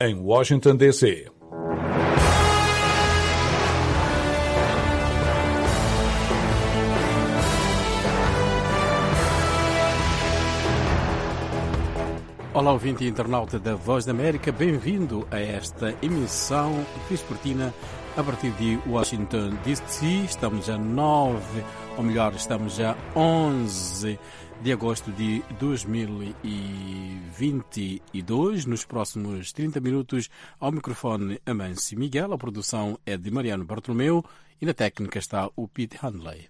em Washington, D.C. Olá, ouvinte e internauta da Voz da América, bem-vindo a esta emissão vespertina a partir de Washington, D.C. Estamos a 11 de agosto de 2022. Nos próximos 30 minutos, ao microfone Amâncio Miguel, a produção é de Mariano Bartolomeu e na técnica está o Pete Handley.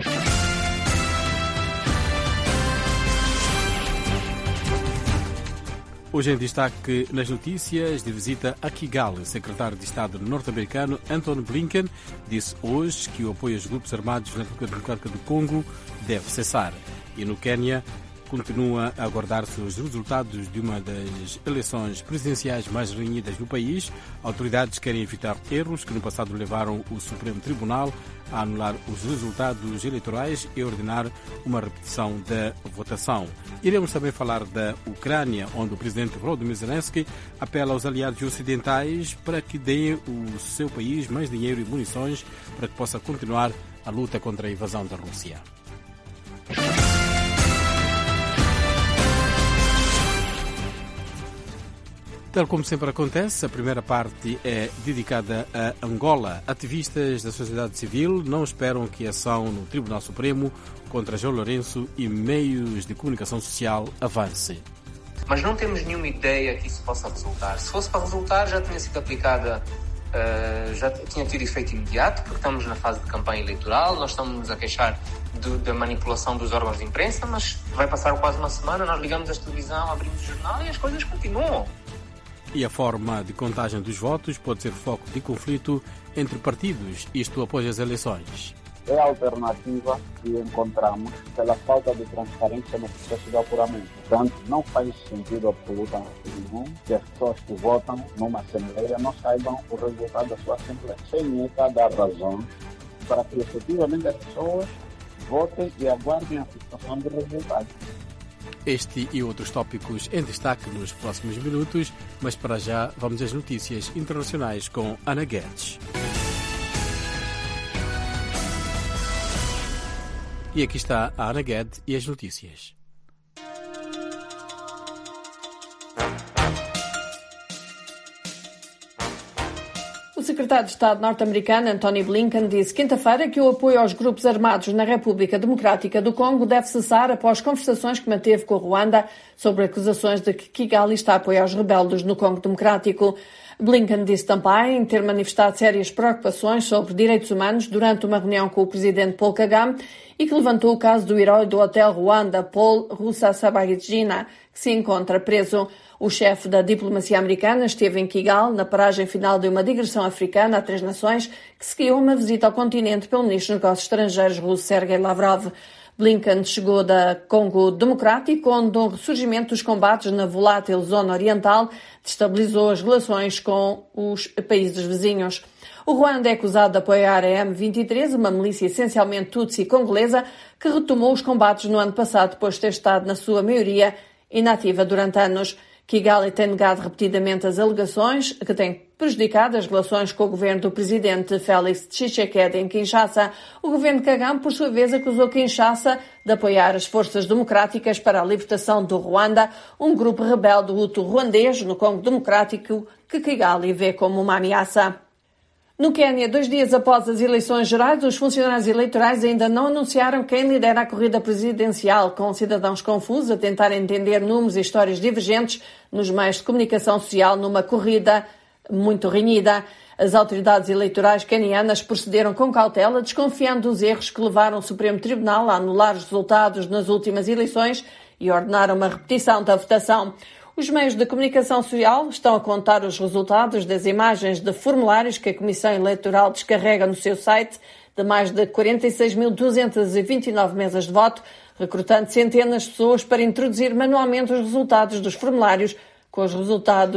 Hoje em destaque nas notícias de visita a Kigali, o secretário de Estado norte-americano Antony Blinken disse hoje que o apoio aos grupos armados na República Democrática do Congo deve cessar. E no Quênia continua a aguardar-se os resultados de uma das eleições presidenciais mais renhidas no país. Autoridades querem evitar erros que no passado levaram o Supremo Tribunal a anular os resultados eleitorais e ordenar uma repetição da votação. Iremos também falar da Ucrânia, onde o presidente Volodymyr Zelensky apela aos aliados ocidentais para que deem o seu país mais dinheiro e munições para que possa continuar a luta contra a invasão da Rússia. Tal como sempre acontece, a primeira parte é dedicada a Angola. Ativistas da sociedade civil não esperam que a ação no Tribunal Supremo contra João Lourenço e meios de comunicação social avance. Mas não temos nenhuma ideia que isso possa resultar. Se fosse para resultar, já tinha sido aplicada, já tinha tido efeito imediato, porque estamos na fase de campanha eleitoral, nós estamos a queixar da manipulação dos órgãos de imprensa, mas vai passar quase uma semana, nós ligamos a televisão, abrimos o jornal e as coisas continuam. E a forma de contagem dos votos pode ser foco de conflito entre partidos, isto após as eleições. É a alternativa que encontramos pela falta de transparência no processo de apuramento. Portanto, não faz sentido absolutamente nenhum que as pessoas que votam numa assembleia não saibam o resultado da sua assembleia. CNE dar razão para que efetivamente as pessoas votem e aguardem a fixação do resultado. Este e outros tópicos em destaque nos próximos minutos, mas para já vamos às notícias internacionais com Ana Guedes. E aqui está a Ana Guedes e as notícias. O secretário de Estado norte-americano Antony Blinken disse quinta-feira que o apoio aos grupos armados na República Democrática do Congo deve cessar após conversações que manteve com Ruanda sobre acusações de que Kigali está a apoiar os rebeldes no Congo Democrático. Blinken disse também ter manifestado sérias preocupações sobre direitos humanos durante uma reunião com o presidente Paul Kagame e que levantou o caso do herói do Hotel Ruanda, Paul Rusesabagina, que se encontra preso. O chefe da diplomacia americana esteve em Kigali, na paragem final de uma digressão africana a 3 nações, que seguiu uma visita ao continente pelo ministro dos Negócios Estrangeiros russo Sergei Lavrov. Blinken chegou da Congo Democrático, onde o ressurgimento dos combates na volátil zona oriental destabilizou as relações com os países vizinhos. O Ruanda é acusado de apoiar a M23, uma milícia essencialmente tutsi congolesa, que retomou os combates no ano passado depois de ter estado, na sua maioria, inativa durante anos. Kigali tem negado repetidamente as alegações que têm prejudicado as relações com o governo do presidente Félix Tshisekedi em Kinshasa. O governo de Kagame, por sua vez, acusou Kinshasa de apoiar as forças democráticas para a libertação do Ruanda, um grupo rebelde hutu ruandês no Congo Democrático que Kigali vê como uma ameaça. No Quênia, 2 dias após as eleições gerais, os funcionários eleitorais ainda não anunciaram quem lidera a corrida presidencial, com cidadãos confusos a tentar entender números e histórias divergentes nos meios de comunicação social numa corrida muito renhida. As autoridades eleitorais quenianas procederam com cautela, desconfiando dos erros que levaram o Supremo Tribunal a anular os resultados nas últimas eleições e ordenaram uma repetição da votação. Os meios de comunicação social estão a contar os resultados das imagens de formulários que a Comissão Eleitoral descarrega no seu site de mais de 46.229 mesas de voto, recrutando centenas de pessoas para introduzir manualmente os resultados dos formulários com os resultados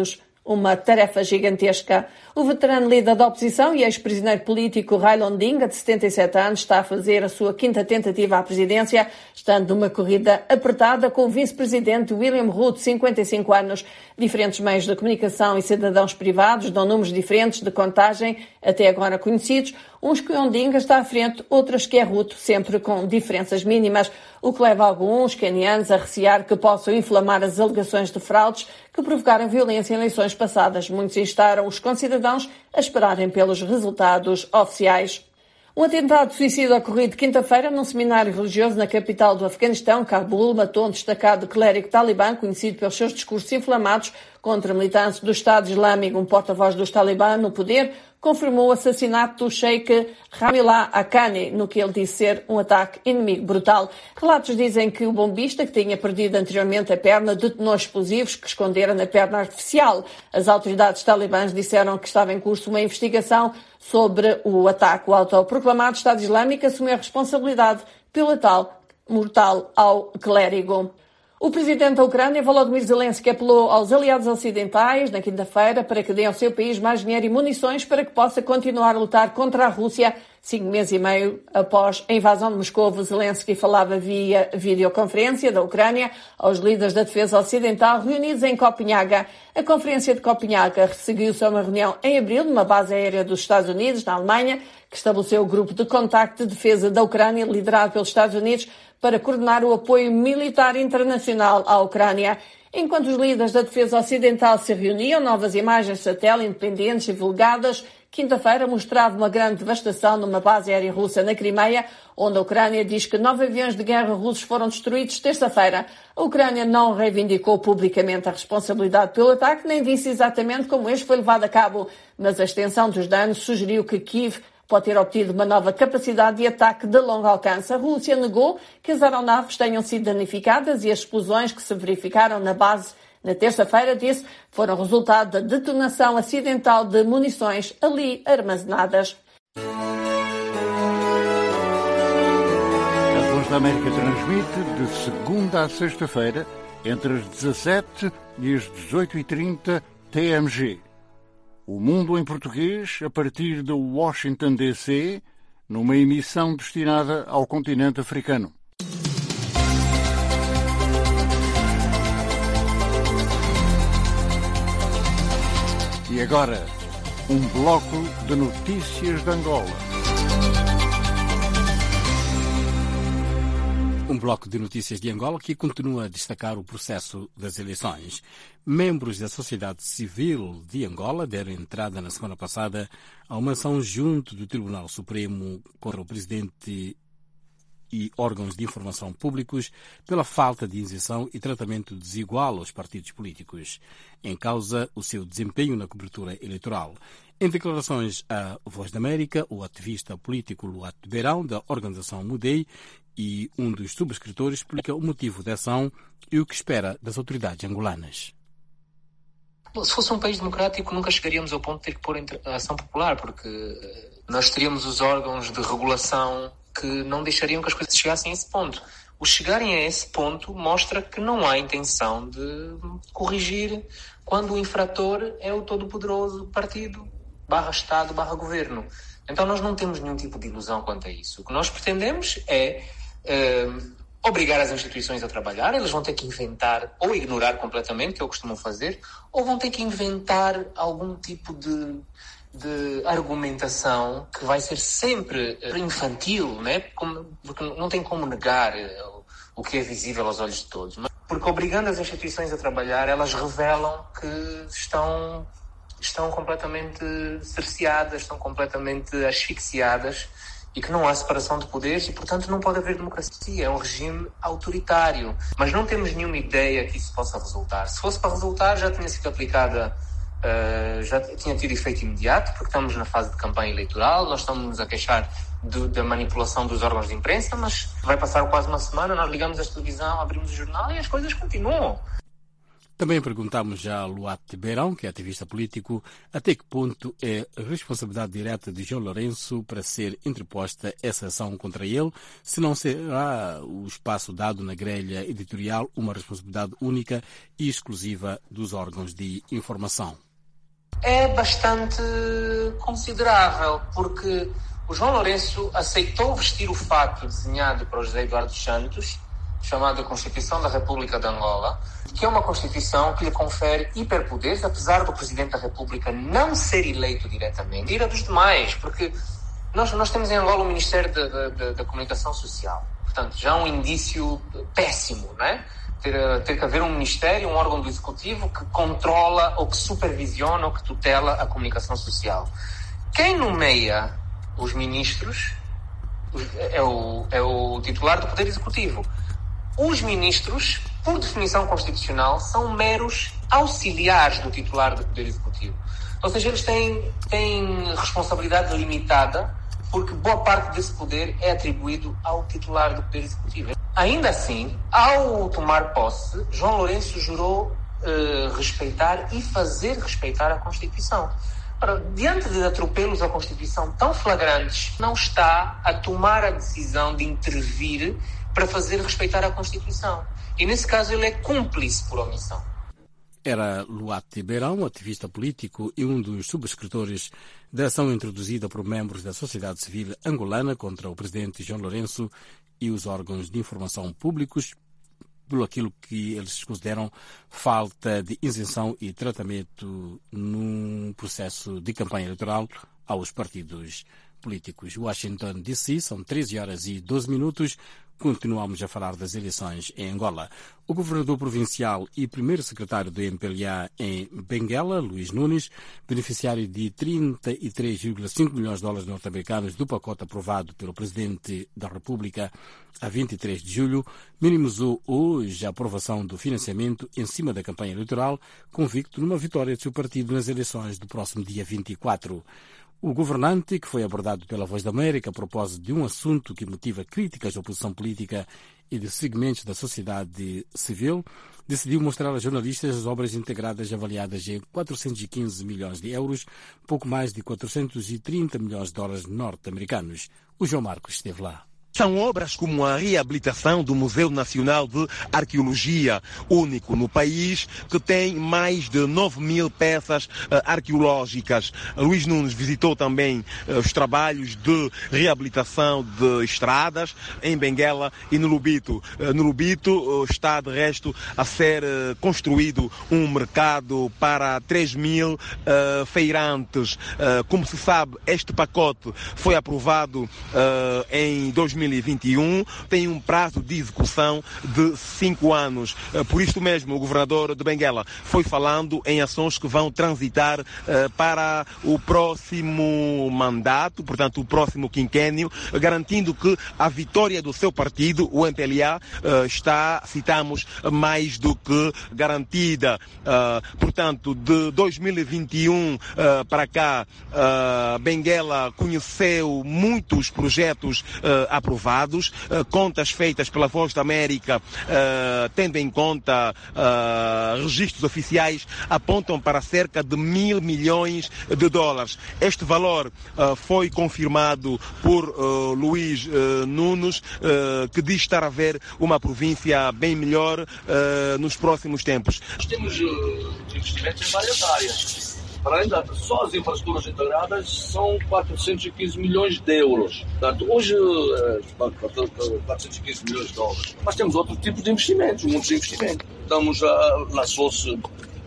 uma tarefa gigantesca. O veterano líder da oposição e ex-prisioneiro político Raila Odinga, de 77 anos, está a fazer a sua quinta tentativa à presidência, estando numa corrida apertada com o vice-presidente William Ruto, de 55 anos. Diferentes meios de comunicação e cidadãos privados dão números diferentes de contagem, até agora conhecidos, uns que Odinga está à frente, outros que é Ruto, sempre com diferenças mínimas, o que leva alguns quenianos a recear que possam inflamar as alegações de fraudes que provocaram violência em eleições passadas. Muitos instaram os concidadãos a esperarem pelos resultados oficiais. Um atentado suicida ocorrido quinta-feira num seminário religioso na capital do Afeganistão, Cabul, matou um destacado clérigo talibã, conhecido pelos seus discursos inflamados contra militantes do Estado Islâmico. Um porta-voz dos talibã no poder confirmou o assassinato do Sheikh Ramillah Haqqani, no que ele disse ser um ataque inimigo brutal. Relatos dizem que o bombista, que tinha perdido anteriormente a perna, detonou explosivos que esconderam na perna artificial. As autoridades talibãs disseram que estava em curso uma investigação sobre o ataque. O autoproclamado Estado Islâmico assumiu a responsabilidade pelo ataque mortal ao clérigo. O presidente da Ucrânia, Volodymyr Zelensky, apelou aos aliados ocidentais na quinta-feira para que deem ao seu país mais dinheiro e munições para que possa continuar a lutar contra a Rússia. 5 meses e meio após a invasão de Moscou, Zelensky falava via videoconferência da Ucrânia aos líderes da defesa ocidental reunidos em Copenhaga. A conferência de Copenhaga seguiu-se a uma reunião em abril numa base aérea dos Estados Unidos, na Alemanha, que estabeleceu o grupo de contacto de defesa da Ucrânia, liderado pelos Estados Unidos, para coordenar o apoio militar internacional à Ucrânia. Enquanto os líderes da defesa ocidental se reuniam, novas imagens de satélite independentes e divulgadas quinta-feira mostravam uma grande devastação numa base aérea russa na Crimeia, onde a Ucrânia diz que 9 aviões de guerra russos foram destruídos terça-feira. A Ucrânia não reivindicou publicamente a responsabilidade pelo ataque, nem disse exatamente como este foi levado a cabo, mas a extensão dos danos sugeriu que Kiev pode ter obtido uma nova capacidade de ataque de longo alcance. A Rússia negou que as aeronaves tenham sido danificadas e as explosões que se verificaram na base na terça-feira, disse, foram resultado da detonação acidental de munições ali armazenadas. A Voz da América transmite de segunda a sexta-feira, entre as 17 e as 18h30 TMG. O Mundo em Português, a partir de Washington, D.C., numa emissão destinada ao continente africano. E agora, um bloco de notícias de Angola. Um bloco de notícias de Angola que continua a destacar o processo das eleições. Membros da sociedade civil de Angola deram entrada na semana passada a uma ação junto do Tribunal Supremo contra o presidente e órgãos de informação públicos pela falta de isenção e tratamento desigual aos partidos políticos. Em causa o seu desempenho na cobertura eleitoral. Em declarações à Voz da América, o ativista político Luat Beirão, da organização Mudei, e um dos subscritores, explica o motivo da ação e o que espera das autoridades angolanas. Se fosse um país democrático, nunca chegaríamos ao ponto de ter que pôr a ação popular, porque nós teríamos os órgãos de regulação que não deixariam que as coisas chegassem a esse ponto. O chegarem a esse ponto mostra que não há intenção de corrigir quando o infrator é o todo-poderoso partido, /Estado, /governo. Então nós não temos nenhum tipo de ilusão quanto a isso. O que nós pretendemos é obrigar as instituições a trabalhar. Eles vão ter que inventar ou ignorar completamente, que é o que costumam fazer, ou vão ter que inventar algum tipo de argumentação que vai ser sempre infantil, né? Porque não tem como negar o que é visível aos olhos de todos. Porque obrigando as instituições a trabalhar, elas revelam que estão completamente cerceadas, estão completamente asfixiadas e que não há separação de poderes e, portanto, não pode haver democracia. É um regime autoritário. Mas não temos nenhuma ideia que isso possa resultar. Se fosse para resultar, já tinha sido aplicada, já tinha tido efeito imediato, porque estamos na fase de campanha eleitoral, nós estamos a queixar da manipulação dos órgãos de imprensa, mas vai passar quase uma semana, nós ligamos a televisão, abrimos o jornal e as coisas continuam. Também perguntamos já a Luat Beirão, que é ativista político, até que ponto é responsabilidade direta de João Lourenço para ser interposta essa ação contra ele, se não será o espaço dado na grelha editorial uma responsabilidade única e exclusiva dos órgãos de informação. é bastante considerável, porque o João Lourenço aceitou vestir o fato desenhado para o José Eduardo Santos, chamado Constituição da República de Angola, que é uma Constituição que lhe confere hiperpoderes, apesar do Presidente da República não ser eleito diretamente, ir a dos demais, porque nós temos em Angola o Ministério da Comunicação Social. Portanto, já um indício péssimo, não é? Ter que haver um ministério, um órgão do Executivo que controla ou que supervisiona ou que tutela a comunicação social. Quem nomeia os ministros é o titular do Poder Executivo. Os ministros, por definição constitucional, são meros auxiliares do titular do Poder Executivo. Ou seja, eles têm responsabilidade limitada, porque boa parte desse poder é atribuído ao titular do Poder Executivo. Ainda assim, ao tomar posse, João Lourenço jurou respeitar e fazer respeitar a Constituição. Ora, diante de atropelos à Constituição tão flagrantes, não está a tomar a decisão de intervir para fazer respeitar a Constituição. E, nesse caso, ele é cúmplice por omissão. Era Luati Beirão, ativista político e um dos subscritores da ação introduzida por membros da sociedade civil angolana contra o presidente João Lourenço e os órgãos de informação públicos por aquilo que eles consideram falta de isenção e tratamento num processo de campanha eleitoral aos partidos políticos. Washington, D.C., são 13h12. Continuamos a falar das eleições em Angola. O governador provincial e primeiro secretário do MPLA em Benguela, Luís Nunes, beneficiário de 33,5 milhões de dólares norte-americanos do pacote aprovado pelo Presidente da República a 23 de julho, minimizou hoje a aprovação do financiamento em cima da campanha eleitoral, convicto numa vitória de seu partido nas eleições do próximo dia 24. O governante, que foi abordado pela Voz da América a propósito de um assunto que motiva críticas da oposição política e de segmentos da sociedade civil, decidiu mostrar a jornalistas as obras integradas avaliadas em 415 milhões de euros, pouco mais de 430 milhões de dólares norte-americanos. O João Marcos esteve lá. São obras como a reabilitação do Museu Nacional de Arqueologia, único no país, que tem mais de 9.000 peças arqueológicas. Luís Nunes visitou também os trabalhos de reabilitação de estradas em Benguela e no Lubito. No Lubito está, de resto, a ser construído um mercado para 3.000 feirantes. Como se sabe, este pacote foi aprovado em 2021, tem um prazo de execução de 5 anos. Por isto mesmo, o governador de Benguela foi falando em ações que vão transitar para o próximo mandato, portanto, o próximo quinquênio, garantindo que a vitória do seu partido, o MPLA, está, citamos, mais do que garantida. Portanto, de 2021 para cá, Benguela conheceu muitos projetos aprovados, contas feitas pela Voz da América, tendo em conta registros oficiais, apontam para cerca de 1.000 milhões de dólares. Este valor foi confirmado por Luís Nunes, que diz estar a ver uma província bem melhor nos próximos tempos. Nós temos investimentos em várias áreas. Para ainda, só as infraestruturas integradas são 415 milhões de euros. Portanto, hoje, 415 milhões de dólares. Mas temos outros tipos de investimentos, muitos investimentos. Estamos lançou-se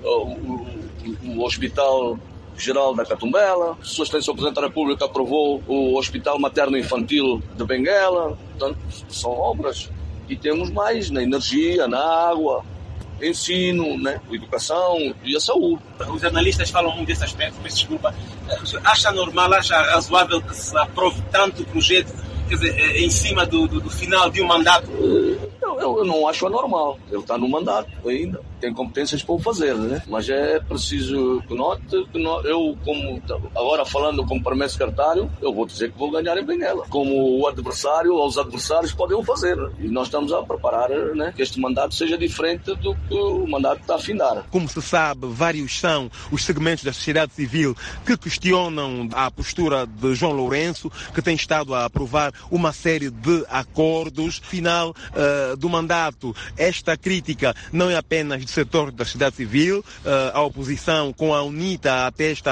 o Hospital Geral da Catumbela, a Sua Excelência o Presidente da República aprovou o Hospital Materno-Infantil de Benguela. Portanto, são obras. E temos mais na energia, na água, ensino, né, educação e a saúde. Os jornalistas falam muito desse aspecto, mas desculpa, acha normal, acha razoável que se aprove tanto projeto, quer dizer, em cima do final de um mandato? Eu não acho anormal. Ele está no mandato ainda, tem competências para o fazer, né? Mas é preciso que note que eu, como agora falando como primeiro secretário, eu vou dizer que vou ganhar em Benguela. Como o adversário ou os adversários podem o fazer. E nós estamos a preparar, né, que este mandato seja diferente do que o mandato está a findar. Como se sabe, vários são os segmentos da sociedade civil que questionam a postura de João Lourenço, que tem estado a aprovar uma série de acordos. Final do mandato, esta crítica não é apenas de muitos setores da sociedade civil. A oposição, com a UNITA,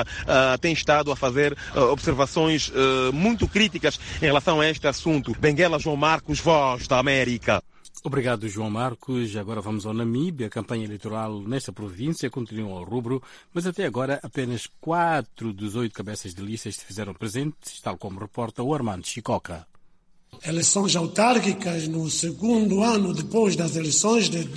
tem estado a fazer observações muito críticas em relação a este assunto. Benguela João Marcos, Voz da América. Obrigado, João Marcos. Agora vamos ao Namíbia. A campanha eleitoral nesta província continua ao rubro, mas até agora apenas 4 dos 8 cabeças de listas se fizeram presentes, tal como reporta o Armando Chicoca. Eleições autárquicas no segundo ano depois das eleições de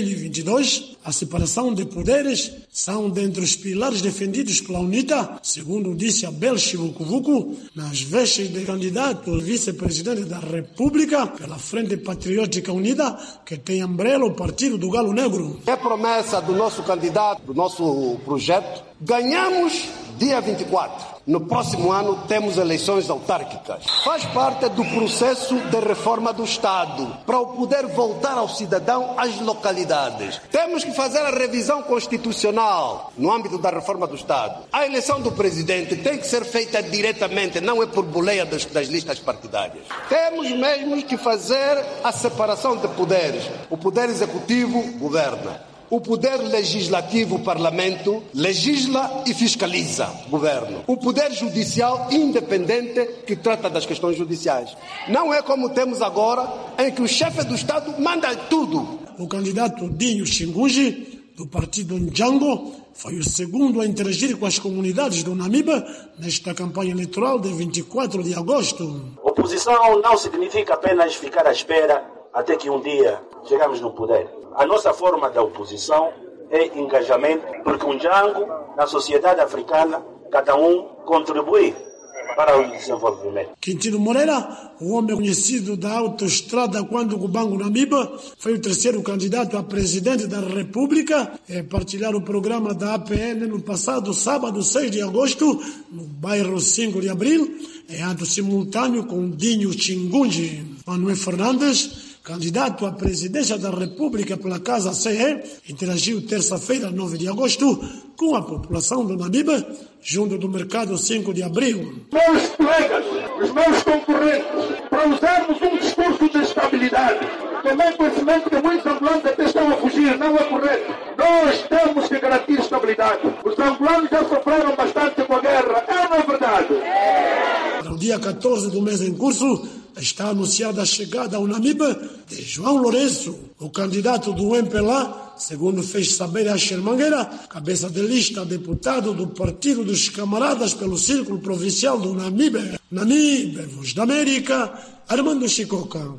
2022. A separação de poderes são dentre os pilares defendidos pela UNITA, segundo disse Abel Chivukuvuku, nas vestes de candidato vice-presidente da República pela Frente Patriótica Unida, que tem umbrella o Partido do Galo Negro. É promessa do nosso candidato, do nosso projeto. Ganhamos dia 24. No próximo ano temos eleições autárquicas. Faz parte do processo de reforma do Estado, para o poder voltar ao cidadão às localidades. Temos que fazer a revisão constitucional no âmbito da reforma do Estado. A eleição do presidente tem que ser feita diretamente, não é por boleia das listas partidárias. Temos mesmo que fazer a separação de poderes. O poder executivo governa. O poder legislativo, o Parlamento, legisla e fiscaliza o governo. O poder judicial independente que trata das questões judiciais. Não é como temos agora, em que o chefe do Estado manda tudo. O candidato Dinho Chingunji, do partido Ndjango, foi o segundo a interagir com as comunidades do Namibe nesta campanha eleitoral de 24 de agosto. Oposição não significa apenas ficar à espera até que um dia chegamos no poder. A nossa forma da oposição é engajamento, porque um Ndjango, na sociedade africana, cada um contribui para o desenvolvimento. Quintino Moreira, o homem conhecido da autoestrada quando Cubango Namibe, foi o terceiro candidato a presidente da República a partilhar o programa da APN no passado sábado, 6 de agosto, no bairro 5 de abril, em ato simultâneo com Dinho Chingunji. Manuel Fernandes, candidato à presidência da República pela Casa CE, interagiu terça-feira, 9 de agosto, com a população do Namibe, junto do mercado 5 de abril. Meus colegas, os meus concorrentes, para usarmos um discurso de estabilidade, tomando conhecimento que muitos angolanos até estão a fugir, não é correto. Nós temos que garantir estabilidade. Os angolanos já sofreram bastante com a guerra, não é verdade? Para o dia 14 do mês em curso, está anunciada a chegada ao Namibe de João Lourenço, o candidato do MPLA, segundo fez saber a Mangueira, cabeça de lista deputado do Partido dos Camaradas pelo Círculo Provincial do Namibe. Namibe, Voz da América, Armando Chicoca.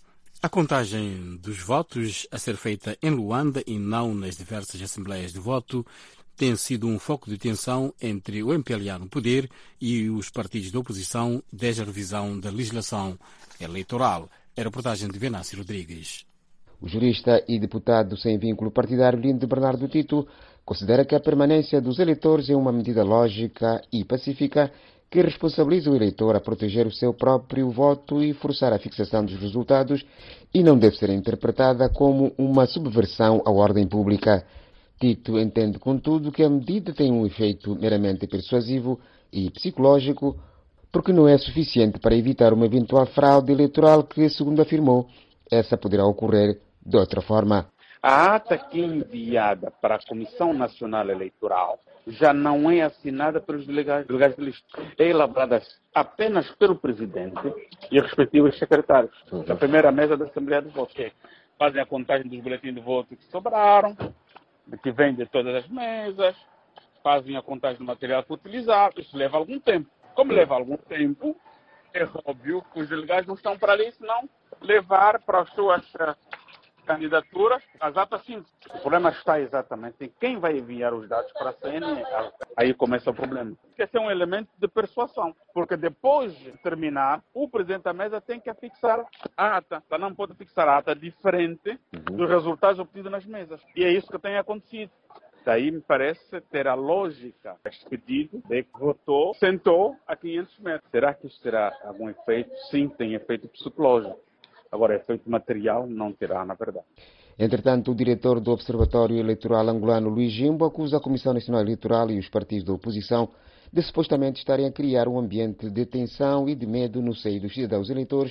A contagem dos votos a ser feita em Luanda e não nas diversas assembleias de voto tem sido um foco de tensão entre o MPLA no poder e os partidos da oposição desde a revisão da legislação eleitoral. É a reportagem de Venâncio Rodrigues. O jurista e deputado sem vínculo partidário Lindo Bernardo Tito considera que a permanência dos eleitores é uma medida lógica e pacífica que responsabiliza o eleitor a proteger o seu próprio voto e forçar a fixação dos resultados e não deve ser interpretada como uma subversão à ordem pública. Tito entende, contudo, que a medida tem um efeito meramente persuasivo e psicológico, porque não é suficiente para evitar uma eventual fraude eleitoral que, segundo afirmou, essa poderá ocorrer de outra forma. A ata que é enviada para a Comissão Nacional Eleitoral já não é assinada pelos delegados de lista. É elaborada apenas pelo presidente e os respectivos secretários da primeira mesa da Assembleia de Votos, que fazem a contagem dos boletins de voto que sobraram, que vem de todas as mesas, fazem a contagem do material que utilizaram. Isso leva algum tempo. Como leva algum tempo, é óbvio que os delegados não estão para ali, senão levar para as suas candidaturas as atas simples. O problema está exatamente em quem vai enviar os dados para a CNE. Aí começa o problema. Esse é um elemento de persuasão, porque depois de terminar, o presidente da mesa tem que fixar a ata. Então não pode fixar a ata diferente dos resultados obtidos nas mesas. E é isso que tem acontecido. Daí me parece ter a lógica deste pedido de que votou, sentou a 500 metros. Será que isso terá algum efeito? Sim, tem efeito psicológico. Agora, efeito material não terá, na verdade. Entretanto, o diretor do Observatório Eleitoral angolano, Luís Jimbo, acusa a Comissão Nacional Eleitoral e os partidos da oposição de supostamente estarem a criar um ambiente de tensão e de medo no seio dos cidadãos eleitores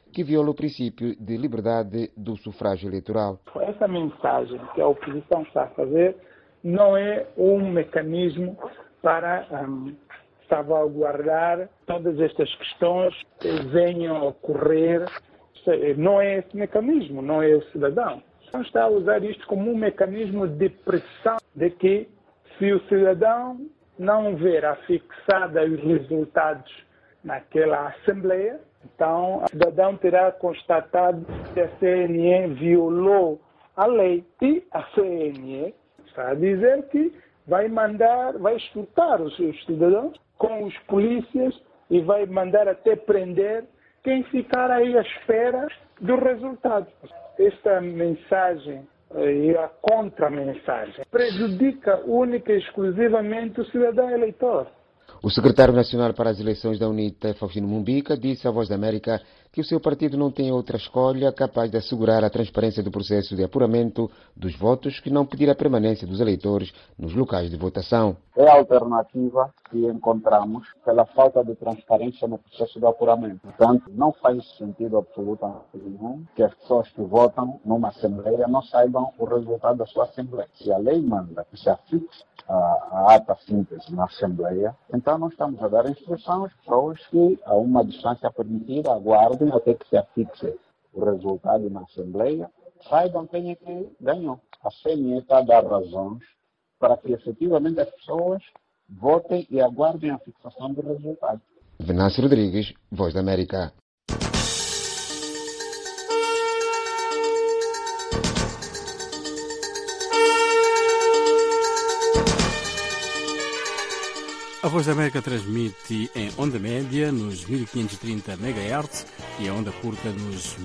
que viola o princípio de liberdade do sufrágio eleitoral. Essa mensagem que a oposição está a fazer não é um mecanismo para salvaguardar todas estas questões que venham a ocorrer. Não é esse mecanismo, não é o cidadão. Então está a usar isto como um mecanismo de pressão de que se o cidadão não ver afixada os resultados naquela Assembleia, então o cidadão terá constatado que a CNE violou a lei. E a CNE está a dizer que vai escutar os seus cidadãos com os polícias e vai mandar até prender quem ficar aí à espera do resultado. Esta mensagem e a contra-mensagem prejudica única e exclusivamente o cidadão eleitor. O secretário nacional para as eleições da UNITA, Faustino Mumbica, disse à Voz da América que o seu partido não tem outra escolha capaz de assegurar a transparência do processo de apuramento dos votos que não pedir a permanência dos eleitores nos locais de votação. É a alternativa que encontramos pela falta de transparência no processo de apuramento. Portanto, não faz sentido absolutamente nenhum que as pessoas que votam numa Assembleia não saibam o resultado da sua Assembleia. Se a lei manda que se afixe a ata síntese na Assembleia, então nós estamos a dar instrução às pessoas que, a uma distância permitida, aguardem até que se afixe o resultado na Assembleia, saibam quem é que ganhou. A CNE está a dar razões para que efetivamente as pessoas votem e aguardem a fixação do resultado. Venâncio Rodrigues, Voz da América. A Voz da América transmite em onda média nos 1530 MHz e a onda curta nos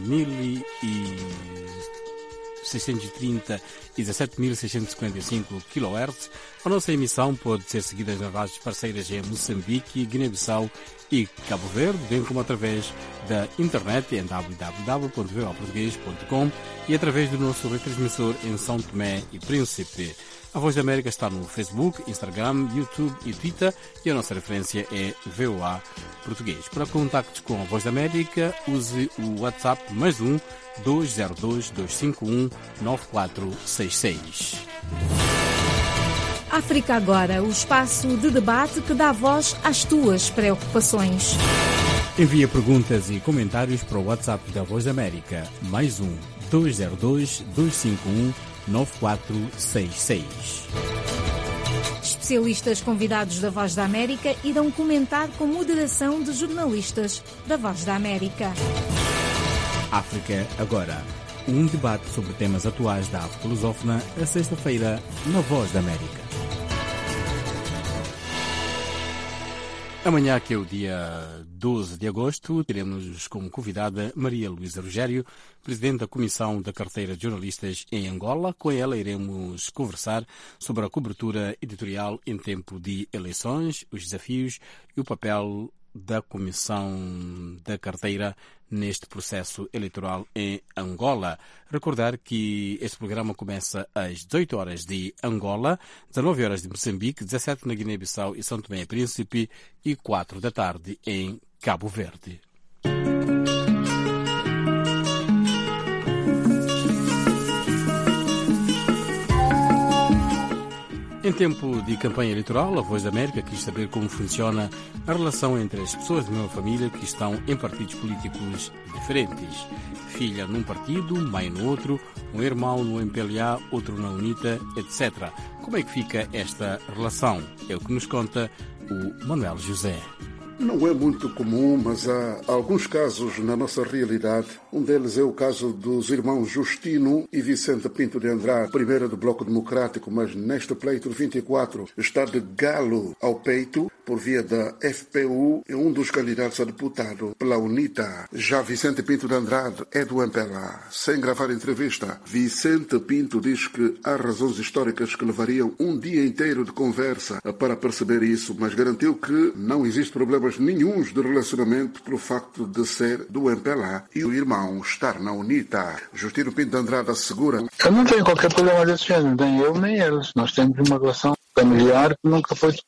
1630 e 17.655 kHz. A nossa emissão pode ser seguida nas rádios parceiras em Moçambique, Guiné-Bissau e Cabo Verde, bem como através da internet em www.voaportugues.com e através do nosso retransmissor em São Tomé e Príncipe. A Voz da América está no Facebook, Instagram, YouTube e Twitter e a nossa referência é VOA Português. Para contactos com a Voz da América, use o WhatsApp +1 202 251 9466. África Agora, o espaço de debate que dá voz às tuas preocupações. Envia perguntas e comentários para o WhatsApp da Voz da América, +1 202 251 9466. Especialistas convidados da Voz da América irão comentar com moderação de jornalistas da Voz da América. África Agora, um debate sobre temas atuais da África lusófona, a sexta-feira na Voz da América. Amanhã, que é o dia 12 de agosto, teremos como convidada Maria Luísa Rogério, presidente da Comissão da Carteira de Jornalistas em Angola. Com ela iremos conversar sobre a cobertura editorial em tempo de eleições, os desafios e o papel da Comissão da Carteira neste processo eleitoral em Angola. Recordar que este programa começa às 18 horas de Angola, 19 horas de Moçambique, 17 na Guiné-Bissau e São Tomé e Príncipe e 4 da tarde em Cabo Verde. Em tempo de campanha eleitoral, a Voz da América quis saber como funciona a relação entre as pessoas da mesma família que estão em partidos políticos diferentes. Filha num partido, mãe no outro, um irmão no MPLA, outro na UNITA, etc. Como é que fica esta relação? É o que nos conta o Manuel José. Não é muito comum, mas há alguns casos na nossa realidade. Um deles é o caso dos irmãos Justino e Vicente Pinto de Andrade, primeiro do Bloco Democrático, mas neste pleito de 24 está de galo ao peito por via da FPU, é um dos candidatos a deputado pela UNITA. Já Vicente Pinto de Andrade é do MPLA. Sem gravar entrevista, Vicente Pinto diz que há razões históricas que levariam um dia inteiro de conversa para perceber isso, mas garantiu que não existe problemas nenhuns de relacionamento pelo facto de ser do MPLA e o irmão estar na UNITA. Justino Pinto de Andrade assegura: eu não tenho qualquer problema desse género, nem eu nem eles. Nós temos uma relação familiar que nunca foi tocada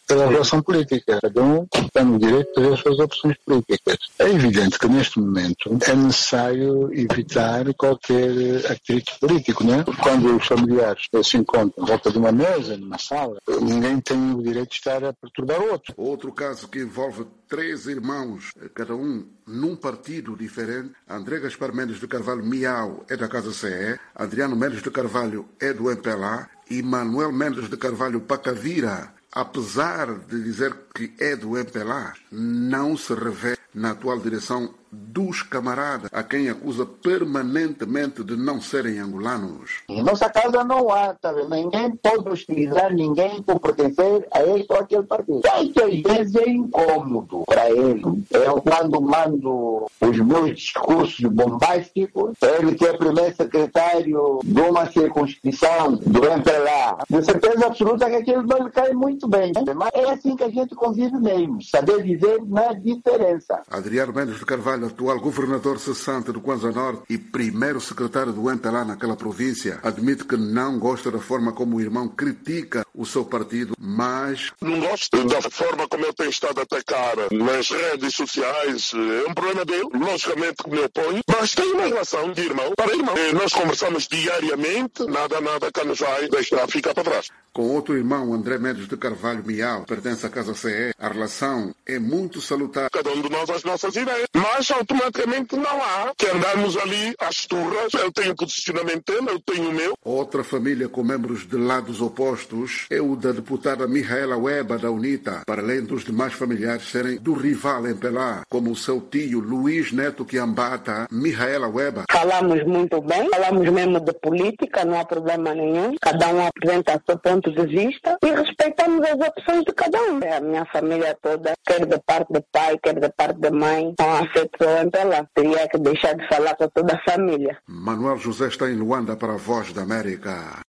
pela relação política. Cada um tem o direito de fazer as suas opções políticas. É evidente que neste momento é necessário evitar qualquer atrito político, não é? Quando os familiares se encontram à volta de uma mesa, numa sala, ninguém tem o direito de estar a perturbar o outro. Outro caso que envolve 3 irmãos, cada um num partido diferente. André Gaspar Mendes de Carvalho Miau é da Casa CE, Adriano Mendes de Carvalho é do MPLA e Manuel Mendes de Carvalho Pacavira, apesar de dizer que é do MPLA, não se revê na atual direção dos camaradas, a quem acusa permanentemente de não serem angolanos. Em nossa casa não há, sabe? Ninguém pode hostilizar ninguém por pertencer a este ou aquele partido. Sei que às vezes é incômodo para ele. Eu, quando mando os meus discursos bombásticos, ele que é primeiro secretário de uma circunscrição do MPLA, de certeza absoluta que aquilo não lhe cai muito bem. Mas é assim que a gente convive mesmo, saber dizer na diferença. Adriano Mendes de Carvalho, atual governador cessante do Kwanza Norte e primeiro secretário do MPLA naquela província, admite que não gosta da forma como o irmão critica o seu partido, mas... Não gosto da forma como ele tem estado a atacar nas redes sociais. É um problema dele, logicamente que me oponho, mas tem uma relação de irmão para irmão. Nós conversamos diariamente, nada que nos vai deixar ficar para trás. Com outro irmão, André Mendes de Carvalho Miau, pertence à Casa CE, a relação é muito salutar. Cada um de nós as nossas ideias, mas automaticamente não há que andarmos ali às turras. Eu tenho o posicionamento dele, eu tenho o meu. Outra família com membros de lados opostos é o da deputada Mihaela Weba, da UNITA, para além dos demais familiares serem do rival MPLA, como o seu tio Luiz Neto Quiambata. Mihaela Weba: falamos muito bem, falamos mesmo de política, não há problema nenhum. Cada um apresenta o seu ponto de vista e respeitamos as opções de cada um. A minha família toda, quer de parte de pai, quer de parte de mãe, não aceito o MPLA. Teria que deixar de falar com toda a família. Manuel José está em Luanda para a Voz da América.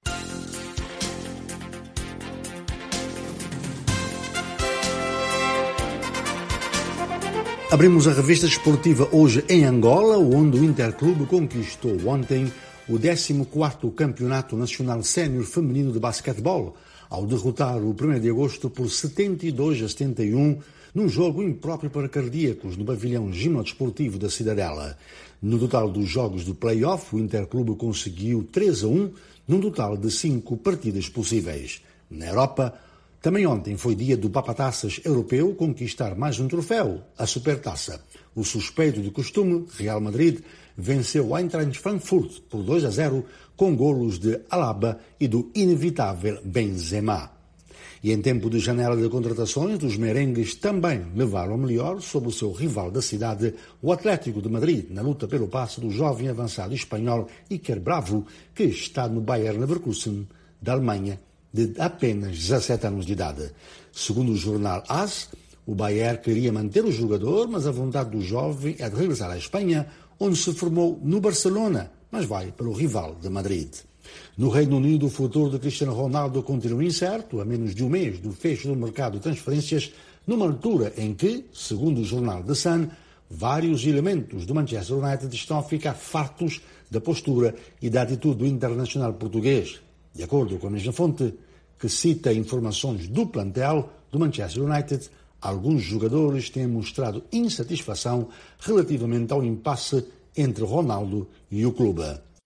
Abrimos a revista desportiva hoje em Angola, onde o Interclube conquistou ontem o 14º Campeonato Nacional Sénior Feminino de Basquetebol, ao derrotar o 1º de agosto por 72-71, num jogo impróprio para cardíacos no pavilhão gimnodesportivo da Cidadela. No total dos jogos do play-off, o Interclube conseguiu 3-1, num total de 5 partidas possíveis. Na Europa, também ontem foi dia do Papataças Europeu conquistar mais um troféu, a Supertaça. O suspeito de costume, Real Madrid, venceu o Eintracht Frankfurt por 2-0, com golos de Alaba e do inevitável Benzema. E em tempo de janela de contratações, os merengues também levaram melhor sobre o seu rival da cidade, o Atlético de Madrid, na luta pelo passe do jovem avançado espanhol Iker Bravo, que está no Bayer Leverkusen, da Alemanha, de apenas 17 anos de idade. Segundo o jornal AS, o Bayer queria manter o jogador, mas a vontade do jovem é de regressar à Espanha, onde se formou no Barcelona, mas vai para o rival de Madrid. No Reino Unido, o futuro de Cristiano Ronaldo continua incerto, a menos de um mês do fecho do mercado de transferências, numa altura em que, segundo o jornal The Sun, vários elementos do Manchester United estão a ficar fartos da postura e da atitude do internacional português. De acordo com a mesma fonte, que cita informações do plantel do Manchester United, alguns jogadores têm mostrado insatisfação relativamente ao impasse entre Ronaldo e o clube.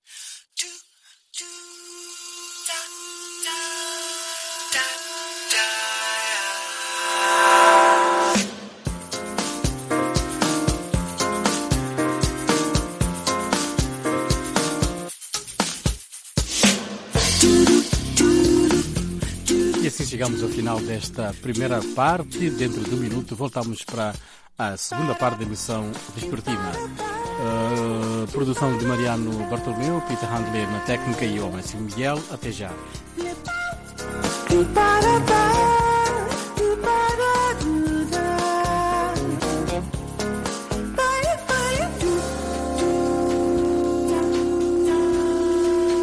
Chegamos ao final desta primeira parte. Dentro de um minuto voltamos para a segunda parte da emissão desportiva. Produção de Mariano Bartolomeu, Peter Handler na técnica e eu, Márcio Miguel. Até já.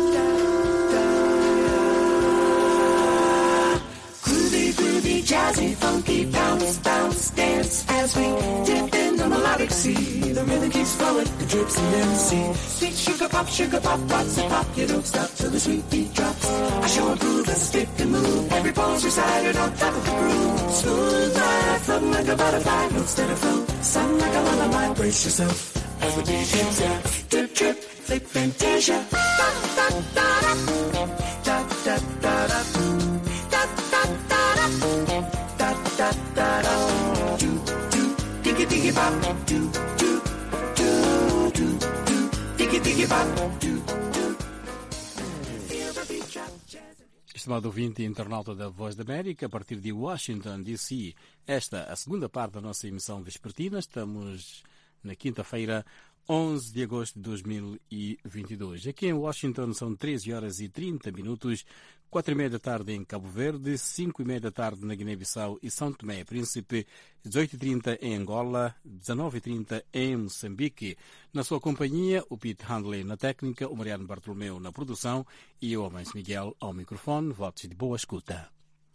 Jazzy funky, funky, bounce, bounce, dance as we dip in the melodic sea. The rhythm keeps flowing, it drips in the sea. Sweet sugar pop, what's a pop? You don't stop till the sweet beat drops. I show a groove, let's stick and move. Every pole's recited on top of the groove. Smooth ride, floating like a butterfly, moves to the flow. Sound like a lullaby, brace yourself as the beat hits ya. Drip, drip, flick, fantasia. Da, da, da, da. Da, da, da, da. Da, da, da, da. Da, da, da, da. Do, do, diggy, diggy, bop. Do, do, do, do, do. Diggy, diggy, bop. Do, do. Feel the beat drop, jazz. Estimado ouvinte e internauta da Voz da América, a partir de Washington, D.C., esta é a segunda parte da nossa emissão vespertina. Estamos na quinta-feira, 11 de agosto de 2022. Aqui em Washington são 13 horas e 30 minutos, 4h30 da tarde em Cabo Verde, 5h30 da tarde na Guiné-Bissau e São Tomé e Príncipe, 18h30 em Angola, 19h30 em Moçambique. Na sua companhia, o Pete Handley na técnica, o Mariano Bartolomeu na produção e eu, Amâncio Miguel, ao microfone. Votos de boa escuta.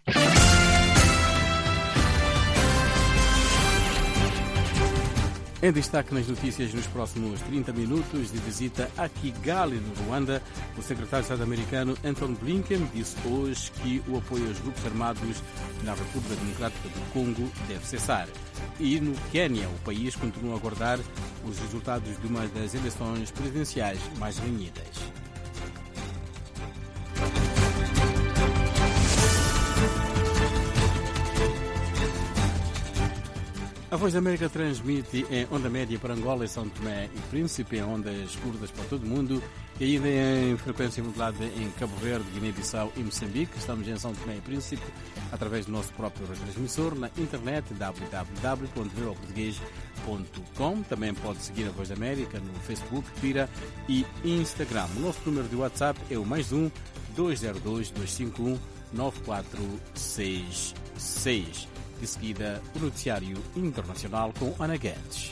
Em destaque nas notícias nos próximos 30 minutos de visita a Kigali, no Ruanda, o secretário de Estado americano Antony Blinken disse hoje que o apoio aos grupos armados na República Democrática do Congo deve cessar. E no Quênia, o país continua a aguardar os resultados de uma das eleições presidenciais mais renhidas. A Voz da América transmite em onda média para Angola e São Tomé e Príncipe, em ondas curtas para todo o mundo e ainda em frequência modulada em Cabo Verde, Guiné-Bissau e Moçambique. Estamos em São Tomé e Príncipe através do nosso próprio retransmissor na internet www.vivaportugues.com. Também pode seguir a Voz da América no Facebook, Twitter e Instagram. O nosso número de WhatsApp é o +1 202 251 9466. De seguida, o noticiário internacional com Ana Guedes.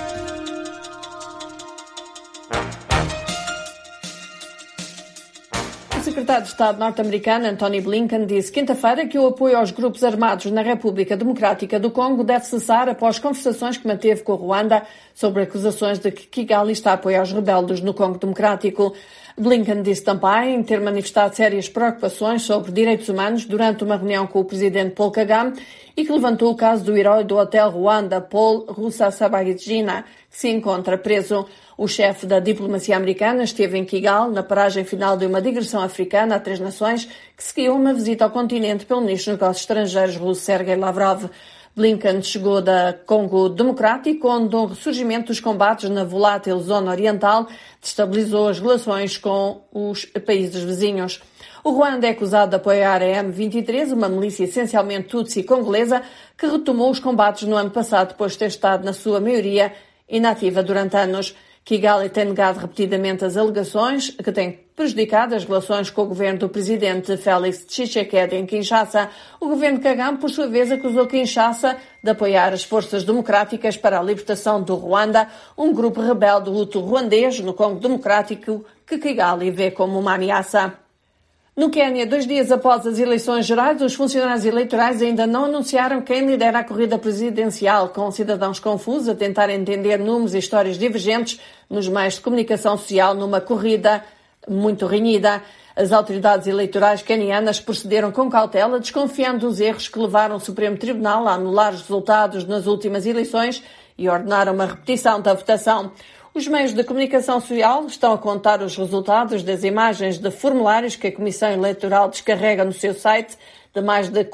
O secretário de Estado norte-americano Antony Blinken disse quinta-feira que o apoio aos grupos armados na República Democrática do Congo deve cessar após conversações que manteve com o Ruanda sobre acusações de que Kigali está a apoiar os rebeldes no Congo Democrático. Blinken disse também ter manifestado sérias preocupações sobre direitos humanos durante uma reunião com o presidente Paul Kagame e que levantou o caso do herói do Hotel Ruanda, Paul Rusesabagina, que se encontra preso. O chefe da diplomacia americana esteve em Kigali, na paragem final de uma digressão africana a 3 nações, que seguiu uma visita ao continente pelo ministro dos Negócios Estrangeiros russo Sergei Lavrov. Blinken chegou da Congo Democrático, onde o ressurgimento dos combates na volátil zona oriental destabilizou as relações com os países vizinhos. O Ruanda é acusado de apoiar a M23, uma milícia essencialmente tutsi congolesa, que retomou os combates no ano passado, depois de ter estado, na sua maioria, inativa durante anos. Kigali tem negado repetidamente as alegações que têm prejudicado as relações com o governo do presidente Félix Tshisekedi em Kinshasa. O governo Kagame, por sua vez, acusou Kinshasa de apoiar as forças democráticas para a libertação do Ruanda, um grupo rebelde luto ruandês no Congo Democrático que Kigali vê como uma ameaça. No Quênia, 2 dias após as eleições gerais, os funcionários eleitorais ainda não anunciaram quem lidera a corrida presidencial, com cidadãos confusos a tentar entender números e histórias divergentes nos meios de comunicação social numa corrida muito renhida. As autoridades eleitorais quenianas procederam com cautela, desconfiando dos erros que levaram o Supremo Tribunal a anular os resultados nas últimas eleições e ordenaram uma repetição da votação. Os meios de comunicação social estão a contar os resultados das imagens de formulários que a Comissão Eleitoral descarrega no seu site de mais de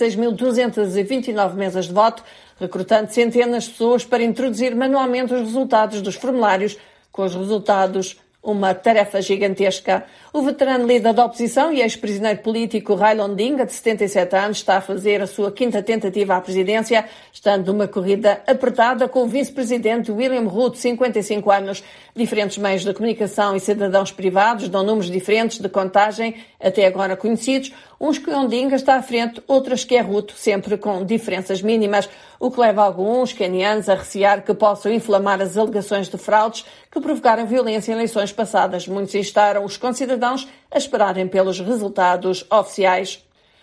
46.229 mesas de voto, recrutando centenas de pessoas para introduzir manualmente os resultados dos formulários, com os resultados uma tarefa gigantesca. O veterano líder da oposição e ex-prisioneiro político Raila Odinga, de 77 anos, está a fazer a sua 5ª tentativa à presidência, estando numa corrida apertada com o vice-presidente William Ruto, 55 anos. Diferentes meios de comunicação e cidadãos privados dão números diferentes de contagem, até agora conhecidos, uns que Odinga está à frente, outros que é Ruto, sempre com diferenças mínimas, o que leva alguns quenianos a recear que possam inflamar as alegações de fraudes que provocaram violência em eleições passadas. Muitos instaram os concidadãos a esperarem pelos resultados oficiais.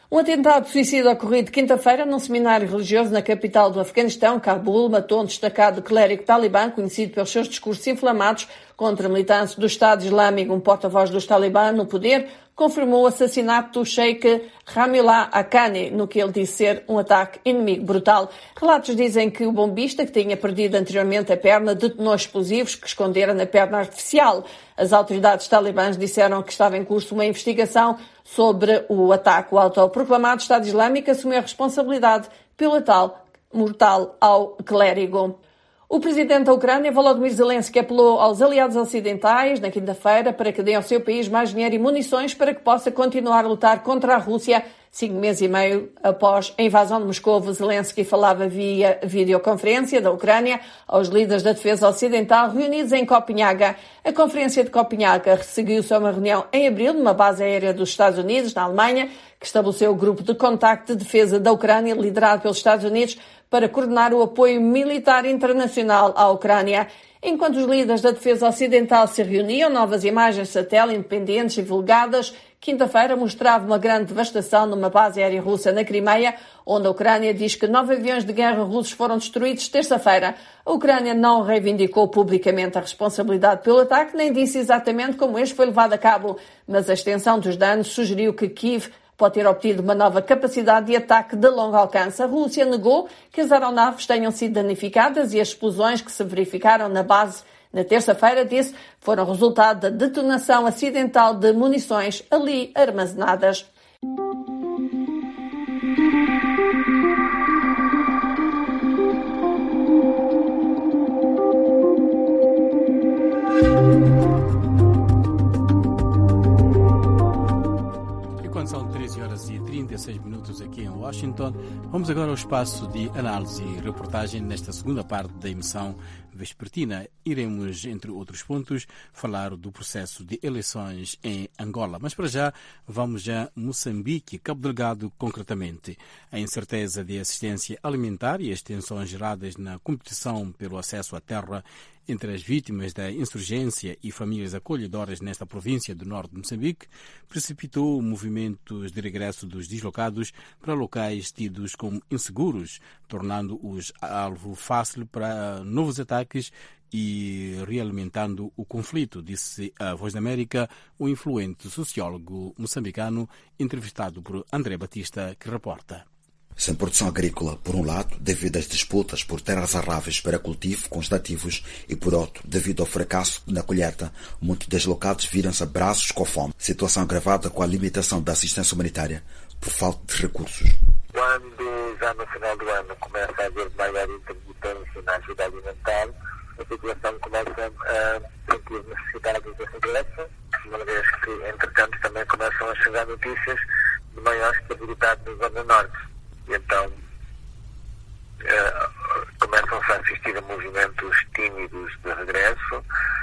Um atentado suicida ocorrido quinta-feira num seminário religioso na capital do Afeganistão, Cabul, matou um destacado clérigo talibã, conhecido pelos seus discursos inflamados contra militantes do Estado Islâmico. Um porta-voz dos talibã no poder confirmou o assassinato do Sheikh Ramillah Haqqani, no que ele disse ser um ataque inimigo brutal. Relatos dizem que o bombista, que tinha perdido anteriormente a perna, detonou explosivos que escondera na perna artificial. As autoridades talibãs disseram que estava em curso uma investigação sobre o ataque. O autoproclamado Estado Islâmico assumiu a responsabilidade pelo tal mortal ao clérigo. O presidente da Ucrânia, Volodymyr Zelensky, apelou aos aliados ocidentais na quinta-feira para que deem ao seu país mais dinheiro e munições para que possa continuar a lutar contra a Rússia 5 meses e meio após a invasão de Moscou. Zelensky falava via videoconferência da Ucrânia aos líderes da defesa ocidental reunidos em Copenhaga. A conferência de Copenhaga seguiu-se a uma reunião em abril numa base aérea dos Estados Unidos, na Alemanha, que estabeleceu o grupo de contacto de defesa da Ucrânia, liderado pelos Estados Unidos, para coordenar o apoio militar internacional à Ucrânia. Enquanto os líderes da defesa ocidental se reuniam, novas imagens de satélite independentes divulgadas quinta-feira mostravam uma grande devastação numa base aérea russa na Crimeia, onde a Ucrânia diz que 9 aviões de guerra russos foram destruídos terça-feira. A Ucrânia não reivindicou publicamente a responsabilidade pelo ataque, nem disse exatamente como este foi levado a cabo, mas a extensão dos danos sugeriu que Kiev pode ter obtido uma nova capacidade de ataque de longo alcance. A Rússia negou que as aeronaves tenham sido danificadas e as explosões que se verificaram na base na terça-feira, disse, foram resultado da detonação acidental de munições ali armazenadas. São 13h36 aqui em Washington. Vamos agora ao espaço de análise e reportagem nesta segunda parte da emissão vespertina. Iremos, entre outros pontos, falar do processo de eleições em Angola. Mas para já, vamos a Moçambique, Cabo Delgado concretamente. A incerteza de assistência alimentar e as tensões geradas na competição pelo acesso à terra entre as vítimas da insurgência e famílias acolhedoras nesta província do norte de Moçambique precipitou movimentos de regresso dos deslocados para locais tidos como inseguros, tornando-os alvo fácil para novos ataques e realimentando o conflito, disse a Voz da América, o influente sociólogo moçambicano entrevistado por André Batista, que reporta. Sem produção agrícola, por um lado, devido às disputas por terras arráveis para cultivo com os nativos e, por outro, devido ao fracasso na colheita, muitos deslocados viram-se a braços com fome, situação agravada com a limitação da assistência humanitária por falta de recursos. Quando já no final do ano começa a haver maior intermitência na ajuda alimentar, a população começa a sentir necessidade de regresso, uma vez que, entretanto, também começam a chegar notícias de maior estabilidade na Zona Norte. E então começam-se a assistir a movimentos tímidos de regresso,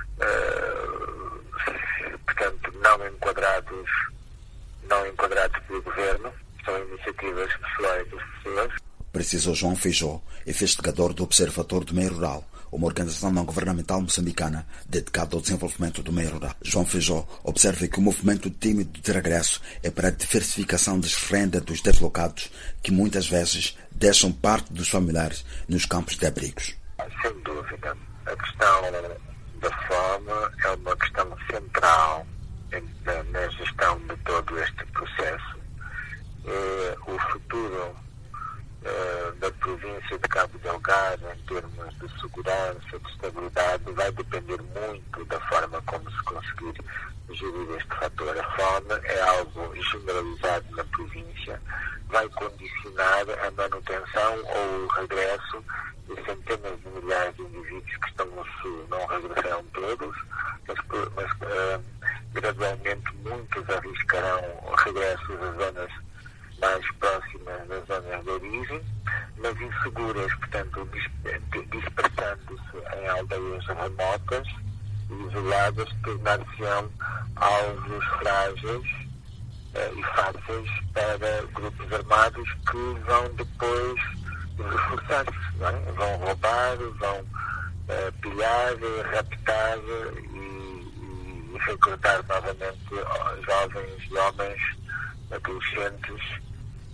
portanto não enquadrados pelo governo, são iniciativas pessoais das pessoas. Precisou João Feijó, investigador do Observatório do Meio Rural, uma organização não-governamental moçambicana dedicada ao desenvolvimento do meio rural. João Feijó observa que o movimento tímido de regresso é para a diversificação das rendas dos deslocados, que muitas vezes deixam parte dos familiares nos campos de abrigos. Sem dúvida. A questão da fome é uma questão central na gestão de todo este processo. O futuro da província de Cabo Delgado, em termos de segurança, de estabilidade, vai depender muito da forma como se conseguir gerir este fator. A fome é algo generalizado na província, vai condicionar a manutenção ou o regresso de centenas de milhares de indivíduos que estão no sul. Não regressarão todos, mas gradualmente muitos arriscarão regressos às zonas mais próximas das zonas de origem, mas inseguras, portanto, dispersando-se em aldeias remotas e isoladas, tornar-se-ão alvos frágeis e fáceis para grupos armados que vão depois reforçar-se, não é? Vão roubar, vão pilhar, raptar e recrutar novamente jovens e homens, adolescentes,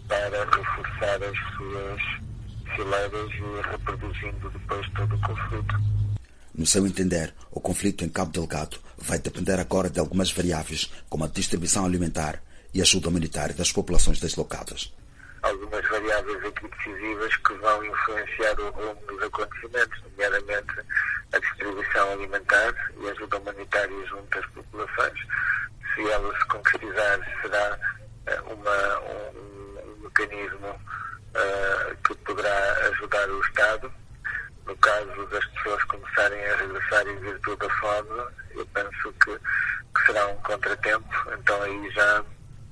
para reforçar as suas fileiras e reproduzindo depois todo o conflito. No seu entender, o conflito em Cabo Delgado vai depender agora de algumas variáveis, como a distribuição alimentar e ajuda humanitária das populações deslocadas. Algumas variáveis aqui decisivas que vão influenciar o rumo dos acontecimentos, nomeadamente a distribuição alimentar e a ajuda humanitária junto às populações. Se ela se concretizar, será um mecanismo que poderá ajudar o Estado. No caso das pessoas começarem a regressar em virtude da fome, eu penso que será um contratempo, então aí já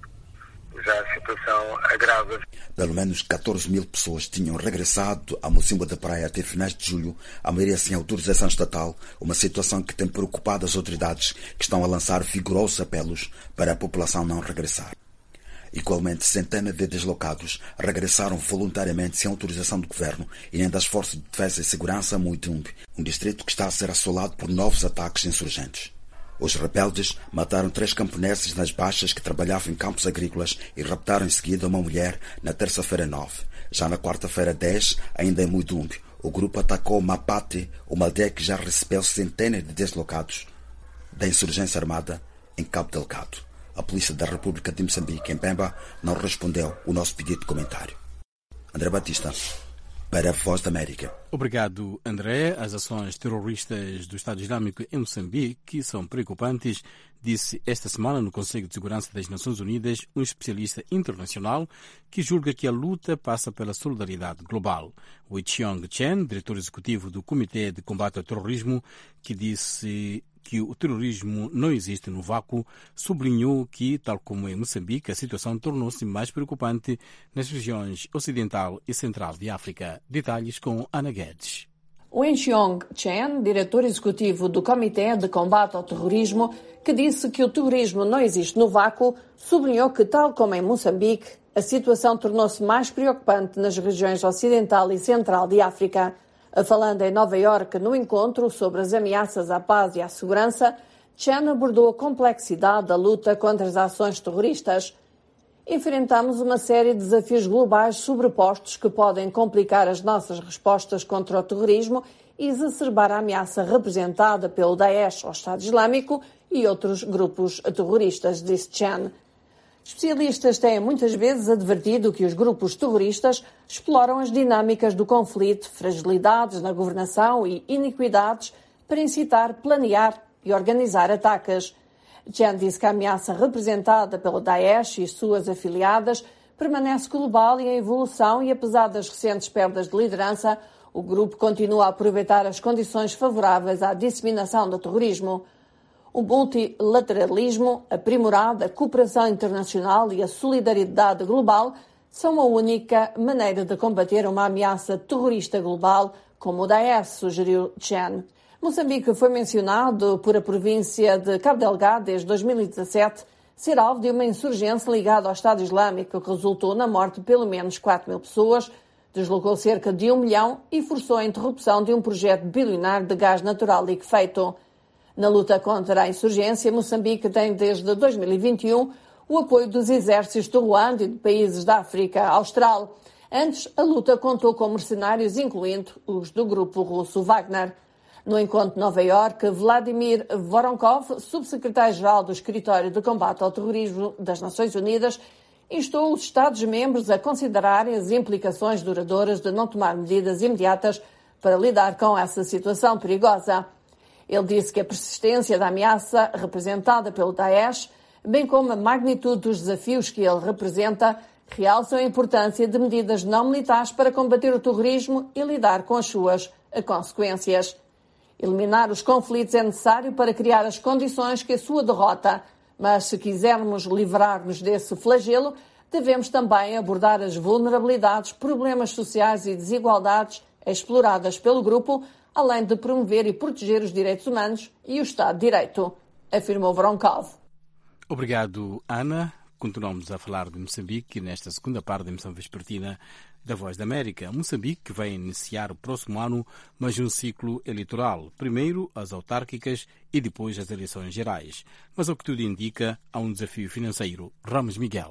a situação agrava. Pelo menos 14 mil pessoas tinham regressado a Mocimboa da Praia até finais de julho, a maioria sem autorização estatal, uma situação que tem preocupado as autoridades, que estão a lançar vigorosos apelos para a população não regressar. Igualmente, centenas de deslocados regressaram voluntariamente sem autorização do governo e nem das forças de defesa e segurança a Muitumbe, um distrito que está a ser assolado por novos ataques insurgentes. Os rebeldes mataram 3 camponeses nas baixas que trabalhavam em campos agrícolas e raptaram em seguida uma mulher na terça-feira 9. Já na quarta-feira 10, ainda em Muitumbe, o grupo atacou Mapate, uma aldeia que já recebeu centenas de deslocados da insurgência armada em Cabo Delgado. A Polícia da República de Moçambique, em Pemba, não respondeu o nosso pedido de comentário. André Batista, para a Voz da América. Obrigado, André. As ações terroristas do Estado Islâmico em Moçambique são preocupantes, disse esta semana no Conselho de Segurança das Nações Unidas um especialista internacional que julga que a luta passa pela solidariedade global. Wei Chiong Chen, diretor executivo do Comitê de Combate ao Terrorismo, que disse que o terrorismo não existe no vácuo, sublinhou que, tal como em Moçambique, a situação tornou-se mais preocupante nas regiões ocidental e central de África. Detalhes com Ana Guedes. Wei Chiong Chen, diretor executivo do Comitê de Combate ao Terrorismo, que disse que o terrorismo não existe no vácuo, sublinhou que, tal como em Moçambique, a situação tornou-se mais preocupante nas regiões ocidental e central de África. Falando em Nova Iorque no encontro sobre as ameaças à paz e à segurança, Chen abordou a complexidade da luta contra as ações terroristas. Enfrentamos uma série de desafios globais sobrepostos que podem complicar as nossas respostas contra o terrorismo e exacerbar a ameaça representada pelo Daesh, o Estado Islâmico e outros grupos terroristas, disse Chen. Especialistas têm muitas vezes advertido que os grupos terroristas exploram as dinâmicas do conflito, fragilidades na governação e iniquidades para incitar, planear e organizar ataques. Chen disse que a ameaça representada pelo Daesh e suas afiliadas permanece global e em evolução e, apesar das recentes perdas de liderança, o grupo continua a aproveitar as condições favoráveis à disseminação do terrorismo. O multilateralismo aprimorado, a cooperação internacional e a solidariedade global são a única maneira de combater uma ameaça terrorista global, como o Daesh, sugeriu Chen. Moçambique foi mencionado por a província de Cabo Delgado desde 2017 ser alvo de uma insurgência ligada ao Estado Islâmico que resultou na morte de pelo menos 4 mil pessoas, deslocou cerca de 1 milhão e forçou a interrupção de um projeto bilionário de gás natural liquefeito. Na luta contra a insurgência, Moçambique tem desde 2021 o apoio dos exércitos do Ruanda e de países da África Austral. Antes, a luta contou com mercenários, incluindo os do grupo russo Wagner. No encontro de Nova Iorque, Vladimir Voronkov, subsecretário-geral do Escritório de Combate ao Terrorismo das Nações Unidas, instou os Estados-membros a considerarem as implicações duradouras de não tomar medidas imediatas para lidar com essa situação perigosa. Ele disse que a persistência da ameaça representada pelo Daesh, bem como a magnitude dos desafios que ele representa, realçam a importância de medidas não militares para combater o terrorismo e lidar com as suas consequências. Eliminar os conflitos é necessário para criar as condições que a sua derrota, mas se quisermos livrar-nos desse flagelo, devemos também abordar as vulnerabilidades, problemas sociais e desigualdades exploradas pelo grupo, além de promover e proteger os direitos humanos e o Estado de Direito, afirmou Voronkov. Obrigado, Ana. Continuamos a falar de Moçambique nesta segunda parte da emissão vespertina da Voz da América. Moçambique vai iniciar o próximo ano mais um ciclo eleitoral. Primeiro as autárquicas e depois as eleições gerais. Mas ao que tudo indica, há um desafio financeiro. Ramos Miguel.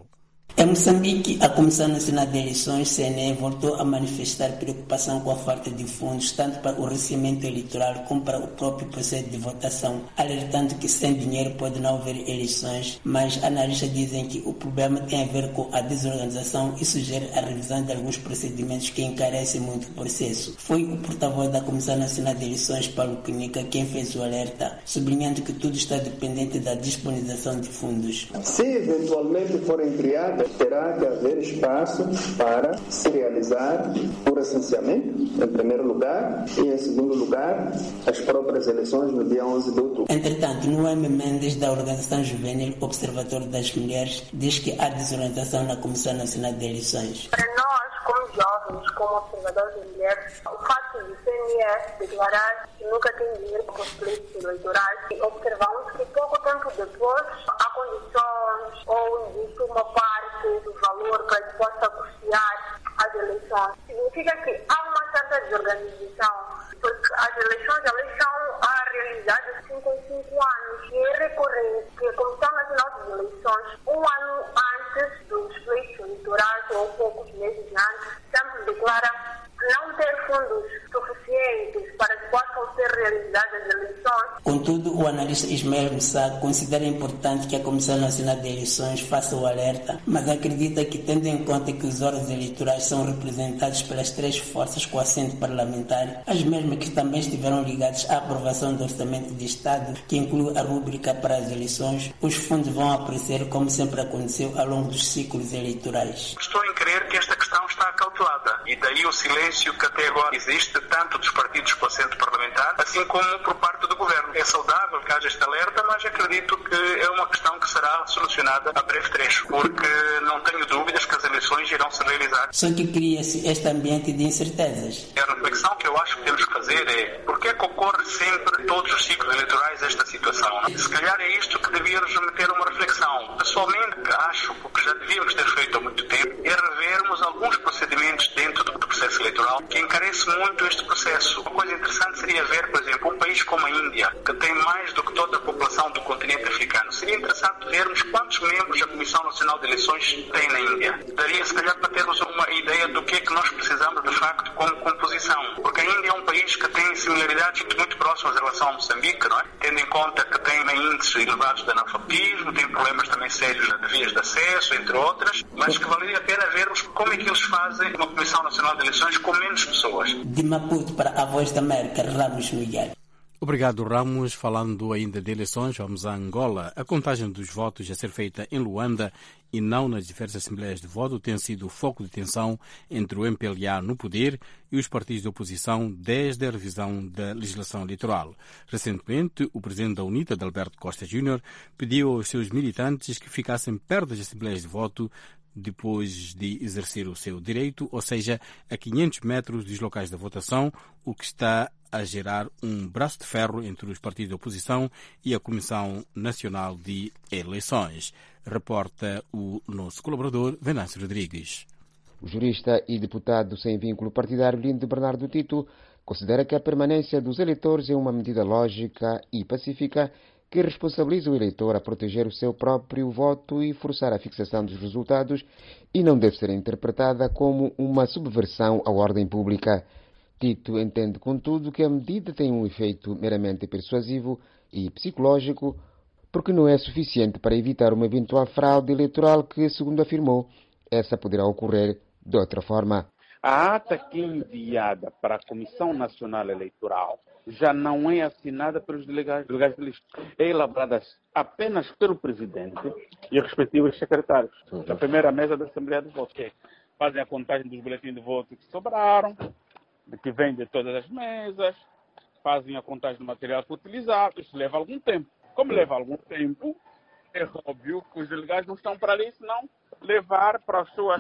Em Moçambique, a Comissão Nacional de Eleições, CNE, voltou a manifestar preocupação com a falta de fundos, tanto para o recebimento eleitoral como para o próprio processo de votação, alertando que sem dinheiro pode não haver eleições, mas analistas dizem que o problema tem a ver com a desorganização e sugere a revisão de alguns procedimentos que encarecem muito o processo. Foi o porta-voz da Comissão Nacional de Eleições, Paulo Cunha, quem fez o alerta, sublinhando que tudo está dependente da disponibilização de fundos. Se eventualmente forem criadas, terá que haver espaço para se realizar o recenseamento, em primeiro lugar, e em segundo lugar, as próprias eleições no dia 11 de outubro. Entretanto, Noemi Mendes, da Organização Juvenil Observatório das Mulheres, diz que há desorientação na Comissão Nacional de Eleições. Para nós, como jovens, como observadores de mulheres, o fato de CNE declarar que nunca tem dinheiro para os pleitos eleitorais, e observamos que pouco tempo depois há condições ou existe uma parte do valor para que possa custear as eleições. Significa que há uma certa desorganização, porque as eleições são realizadas de 5 em 5 anos, e é recorrente que a Comissão Nacional de Eleições, um ano antes dos pleitos eleitorais ou poucos meses antes, sempre declara não ter fundos suficientes para que possam ser realizadas as eleições. Contudo, o analista Ismael Moussa considera importante que a Comissão Nacional de Eleições faça o alerta, mas acredita que, tendo em conta que os órgãos eleitorais são representados pelas 3 forças com assento parlamentar, as mesmas que também estiveram ligadas à aprovação do Orçamento de Estado, que inclui a rúbrica para as eleições, os fundos vão aparecer como sempre aconteceu ao longo dos ciclos eleitorais. Estou em crer que esta questão está acautelada, e daí o silêncio que até agora existe tanto dos partidos com assento parlamentar, assim como por parte do governo. É saudável que haja este alerta, mas acredito que é uma questão que será solucionada a breve trecho, porque não tenho dúvidas que as eleições irão se realizar. Só que cria-se este ambiente de incertezas. A reflexão que eu acho que temos que fazer é porquê que ocorre sempre todos os ciclos eleitorais esta situação? Se calhar é isto que devíamos meter uma reflexão. Pessoalmente acho, porque já devíamos ter feito há muito tempo, é revermos alguns procedimentos dentro do processo eleitoral que encarece muito este processo. Uma coisa interessante seria ver, por exemplo, um país como a Índia, que tem mais do que toda a população do continente africano. Seria interessante vermos quantos membros a Comissão Nacional de Eleições tem na Índia. Daria, se calhar, para termos uma ideia do que é que nós precisamos, de facto, como composição. Porque a Índia é um país que tem similaridades muito próximas em relação a Moçambique, não é? Tendo em conta que tem índices elevados de analfabetismo, tem problemas também sérios de vias de acesso, entre outras, mas que valeria a pena vermos como é que eles fazem uma Comissão Nacional de Eleições com menos pessoas. De Maputo para a Voz da América, Ramos Miguel. Obrigado, Ramos. Falando ainda de eleições, vamos a Angola. A contagem dos votos a ser feita em Luanda e não nas diversas assembleias de voto tem sido o foco de tensão entre o MPLA no poder e os partidos de oposição desde a revisão da legislação eleitoral. Recentemente, o presidente da UNITA, Alberto Costa Júnior, pediu aos seus militantes que ficassem perto das assembleias de voto depois de exercer o seu direito, ou seja, a 500 metros dos locais da votação, o que está a gerar um braço de ferro entre os partidos de oposição e a Comissão Nacional de Eleições. Reporta o nosso colaborador, Venâncio Rodrigues. O jurista e deputado sem vínculo partidário Lindo Bernardo Tito considera que a permanência dos eleitores é uma medida lógica e pacífica que responsabiliza o eleitor a proteger o seu próprio voto e forçar a fixação dos resultados e não deve ser interpretada como uma subversão à ordem pública. Tito entende, contudo, que a medida tem um efeito meramente persuasivo e psicológico, porque não é suficiente para evitar uma eventual fraude eleitoral que, segundo afirmou, essa poderá ocorrer de outra forma. A ata que é enviada para a Comissão Nacional Eleitoral já não é assinada pelos delegados de lista. É elaborada apenas pelo presidente e respectivos secretários da primeira mesa da Assembleia de Votos, que fazem a contagem dos boletins de voto que sobraram, que vêm de todas as mesas, fazem a contagem do material que utilizado. Isso leva algum tempo. Como leva algum tempo, é óbvio que os delegados não estão para ali, senão levar para as suas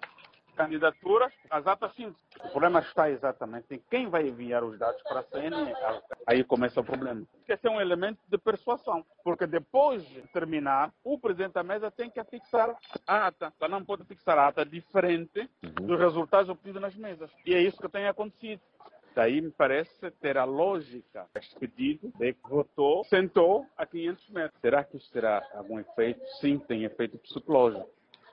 candidaturas as atas simples. O problema está exatamente em quem vai enviar os dados para a CNE. Aí começa o problema. Esse é um elemento de persuasão, porque depois de terminar, o presidente da mesa tem que fixar a ata. Ela não pode fixar a ata diferente dos resultados obtidos nas mesas. E é isso que tem acontecido. Daí me parece ter a lógica deste pedido de que votou, sentou a 500 metros. Será que isso terá algum efeito? Sim, tem efeito psicológico.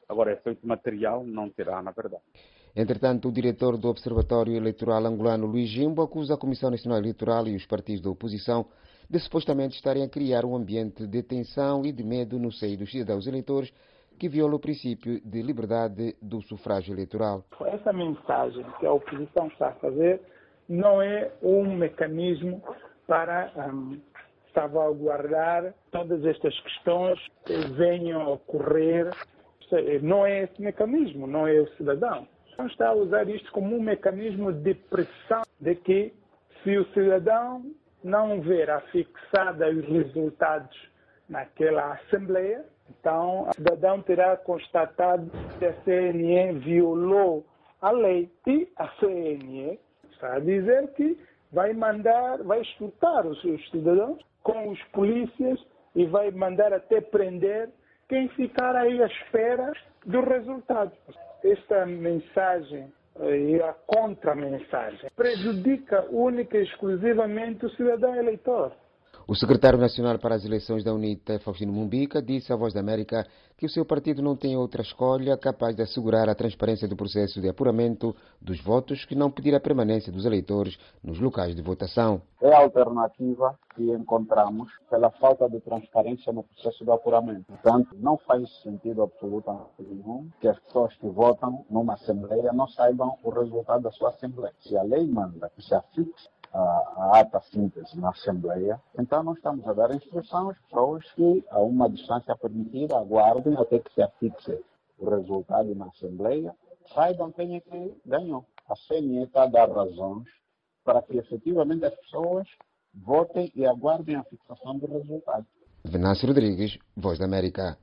Agora, efeito material não terá, na verdade. Entretanto, o diretor do Observatório Eleitoral angolano, Luís Jimbo, acusa a Comissão Nacional Eleitoral e os partidos da oposição de supostamente estarem a criar um ambiente de tensão e de medo no seio dos cidadãos eleitores que viola o princípio de liberdade do sufrágio eleitoral. Essa mensagem que a oposição está a fazer não é um mecanismo para salvaguardar todas estas questões que venham a ocorrer. Não é esse mecanismo, não é o cidadão. Então está a usar isto como um mecanismo de pressão de que se o cidadão não ver afixada os resultados naquela Assembleia, então o cidadão terá constatado que a CNE violou a lei. E a CNE está a dizer que vai escutar os seus cidadãos com os polícias e vai mandar até prender quem ficar aí à espera do resultado. Esta mensagem e a contra-mensagem prejudica única e exclusivamente o cidadão eleitor. O secretário nacional para as eleições da UNITA, Faustino Mumbica, disse à Voz da América que o seu partido não tem outra escolha capaz de assegurar a transparência do processo de apuramento dos votos que não pedir a permanência dos eleitores nos locais de votação. É a alternativa que encontramos pela falta de transparência no processo de apuramento. Portanto, não faz sentido absolutamente nenhum que as pessoas que votam numa Assembleia não saibam o resultado da sua Assembleia. Se a lei manda que se afixe a ata síntese na Assembleia, então nós estamos a dar instrução às pessoas que, a uma distância permitida, aguardem até que se afixe o resultado na Assembleia, saibam quem é que ganhou. A CNE está a dar razões para que efetivamente as pessoas votem e aguardem a fixação do resultado. Venâncio Rodrigues, Voz da América.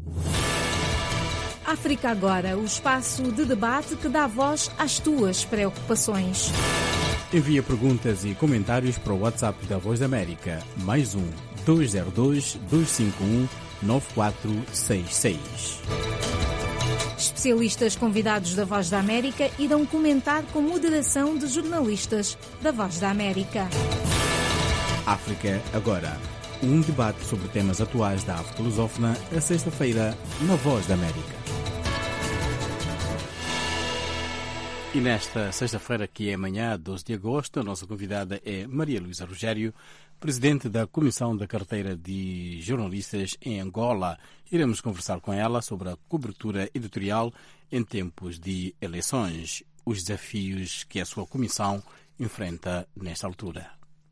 África Agora, o espaço de debate que dá voz às tuas preocupações. Envia perguntas e comentários para o WhatsApp da Voz da América, +1 202 251 9466. Especialistas convidados da Voz da América irão comentar com moderação de jornalistas da Voz da América. África Agora, um debate sobre temas atuais da África lusófona, a sexta-feira, na Voz da América. E nesta sexta-feira, que é amanhã, 12 de agosto, a nossa convidada é Maria Luísa Rogério, presidente da Comissão da Carteira de Jornalistas em Angola. Iremos conversar com ela sobre a cobertura editorial em tempos de eleições, os desafios que a sua comissão enfrenta nesta altura.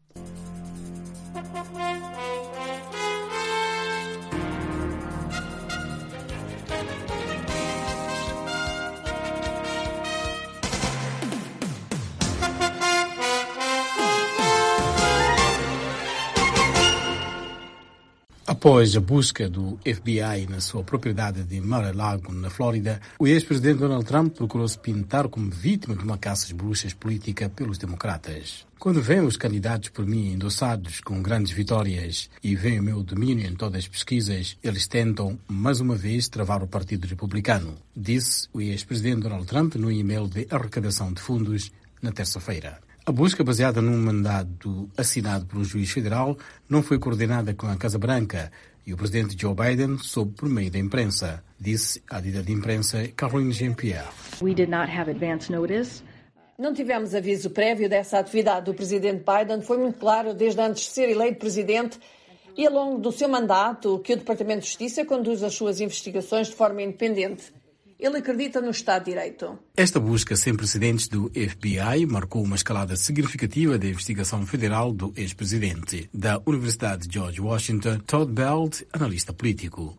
Após a busca do FBI na sua propriedade de Mar-a-Lago, na Flórida, o ex-presidente Donald Trump procurou-se pintar como vítima de uma caça às bruxas política pelos democratas. Quando vêm os candidatos por mim endossados com grandes vitórias e vem o meu domínio em todas as pesquisas, eles tentam, mais uma vez, travar o Partido Republicano, disse o ex-presidente Donald Trump no e-mail de arrecadação de fundos na terça-feira. A busca, baseada num mandado assinado por um juiz federal, não foi coordenada com a Casa Branca e o presidente Joe Biden soube por meio da imprensa, disse a líder de imprensa Caroline Jean-Pierre. We did not have advance notice. Não tivemos aviso prévio dessa atividade. O presidente Biden foi muito claro desde antes de ser eleito presidente e ao longo do seu mandato que o Departamento de Justiça conduz as suas investigações de forma independente. Ele acredita no Estado de Direito. Esta busca sem precedentes do FBI marcou uma escalada significativa da investigação federal do ex-presidente. Da Universidade de George Washington, Todd Belt, analista político.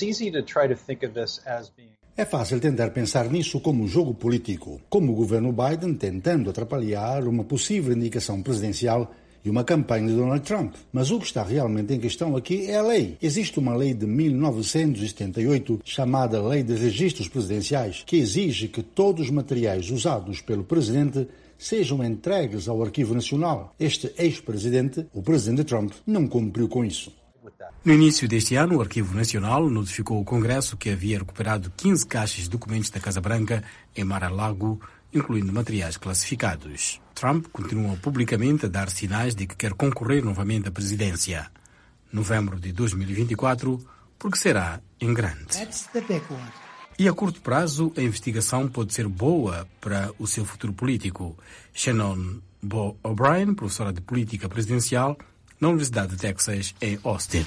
É fácil tentar pensar nisso como um jogo político, como o governo Biden tentando atrapalhar uma possível indicação presidencial e uma campanha de Donald Trump. Mas o que está realmente em questão aqui é a lei. Existe uma lei de 1978, chamada Lei de Registros Presidenciais, que exige que todos os materiais usados pelo presidente sejam entregues ao Arquivo Nacional. Este ex-presidente, o presidente Trump, não cumpriu com isso. No início deste ano, o Arquivo Nacional notificou o Congresso que havia recuperado 15 caixas de documentos da Casa Branca em Mar-a-Lago, incluindo materiais classificados. Trump continua publicamente a dar sinais de que quer concorrer novamente à presidência. Novembro de 2024, porque será em grande. E a curto prazo, a investigação pode ser boa para o seu futuro político. Shannon O'Brien, professora de política presidencial na Universidade de Texas, em Austin.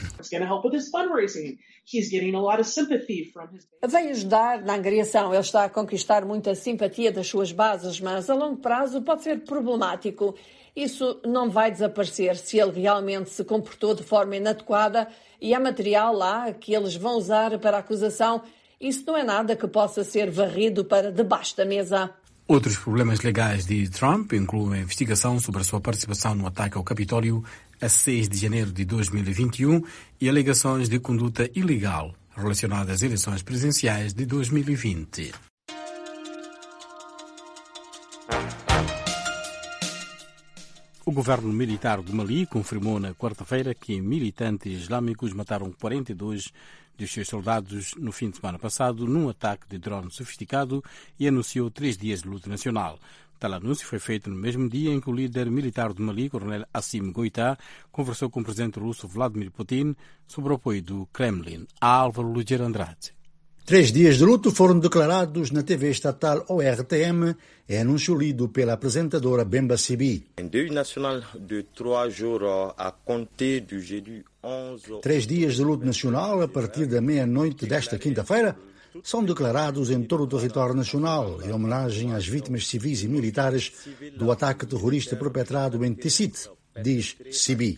Vai ajudar na angariação. Ele está a conquistar muita simpatia das suas bases, mas a longo prazo pode ser problemático. Isso não vai desaparecer se ele realmente se comportou de forma inadequada e há material lá que eles vão usar para a acusação. Isso não é nada que possa ser varrido para debaixo da mesa. Outros problemas legais de Trump incluem a investigação sobre a sua participação no ataque ao Capitólio a 6 de janeiro de 2021 e alegações de conduta ilegal relacionadas às eleições presidenciais de 2020. O governo militar do Mali confirmou na quarta-feira que militantes islâmicos mataram 42 dos seus soldados no fim de semana passado num ataque de drone sofisticado e anunciou 3 dias de luta nacional. Tal anúncio foi feito no mesmo dia em que o líder militar do Mali, coronel Assimi Goïta, conversou com o presidente russo Vladimir Putin sobre o apoio do Kremlin. Álvaro Luger Andrade. 3 dias de luto foram declarados na TV estatal ORTM, é anúncio lido pela apresentadora Bemba Sibi. Um deuil nacional de 3 jours à compter du jeudi 11. 3 dias de luto nacional a partir da meia-noite desta quinta-feira são declarados em todo o território nacional em homenagem às vítimas civis e militares do ataque terrorista perpetrado em Tissit, diz Sibi.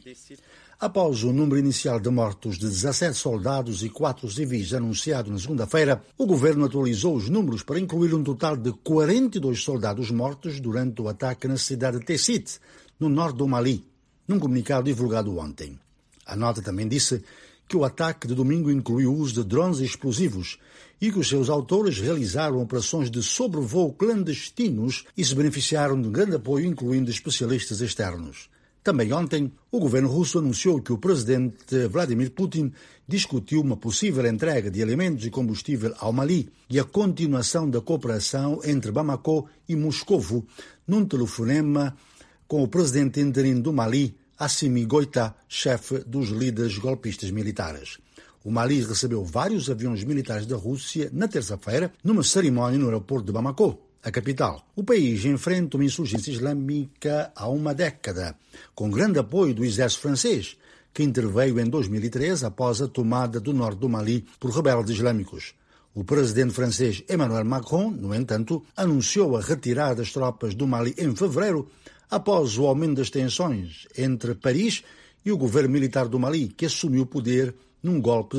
Após o número inicial de mortos de 17 soldados e 4 civis anunciado na segunda-feira, o governo atualizou os números para incluir um total de 42 soldados mortos durante o ataque na cidade de Tissit, no norte do Mali, num comunicado divulgado ontem. A nota também disse que o ataque de domingo incluiu o uso de drones explosivos e que os seus autores realizaram operações de sobrevoo clandestinos e se beneficiaram de um grande apoio, incluindo especialistas externos. Também ontem, o governo russo anunciou que o presidente Vladimir Putin discutiu uma possível entrega de alimentos e combustível ao Mali e a continuação da cooperação entre Bamako e Moscovo, num telefonema com o presidente interino do Mali, Assimi Goïta, chefe dos líderes golpistas militares. O Mali recebeu vários aviões militares da Rússia na terça-feira, numa cerimónia no aeroporto de Bamako, a capital. O país enfrenta uma insurgência islâmica há uma década, com grande apoio do exército francês, que interveio em 2013 após a tomada do norte do Mali por rebeldes islâmicos. O presidente francês Emmanuel Macron, no entanto, anunciou a retirada das tropas do Mali em fevereiro, após o aumento das tensões entre Paris e o governo militar do Mali, que assumiu o poder num golpe de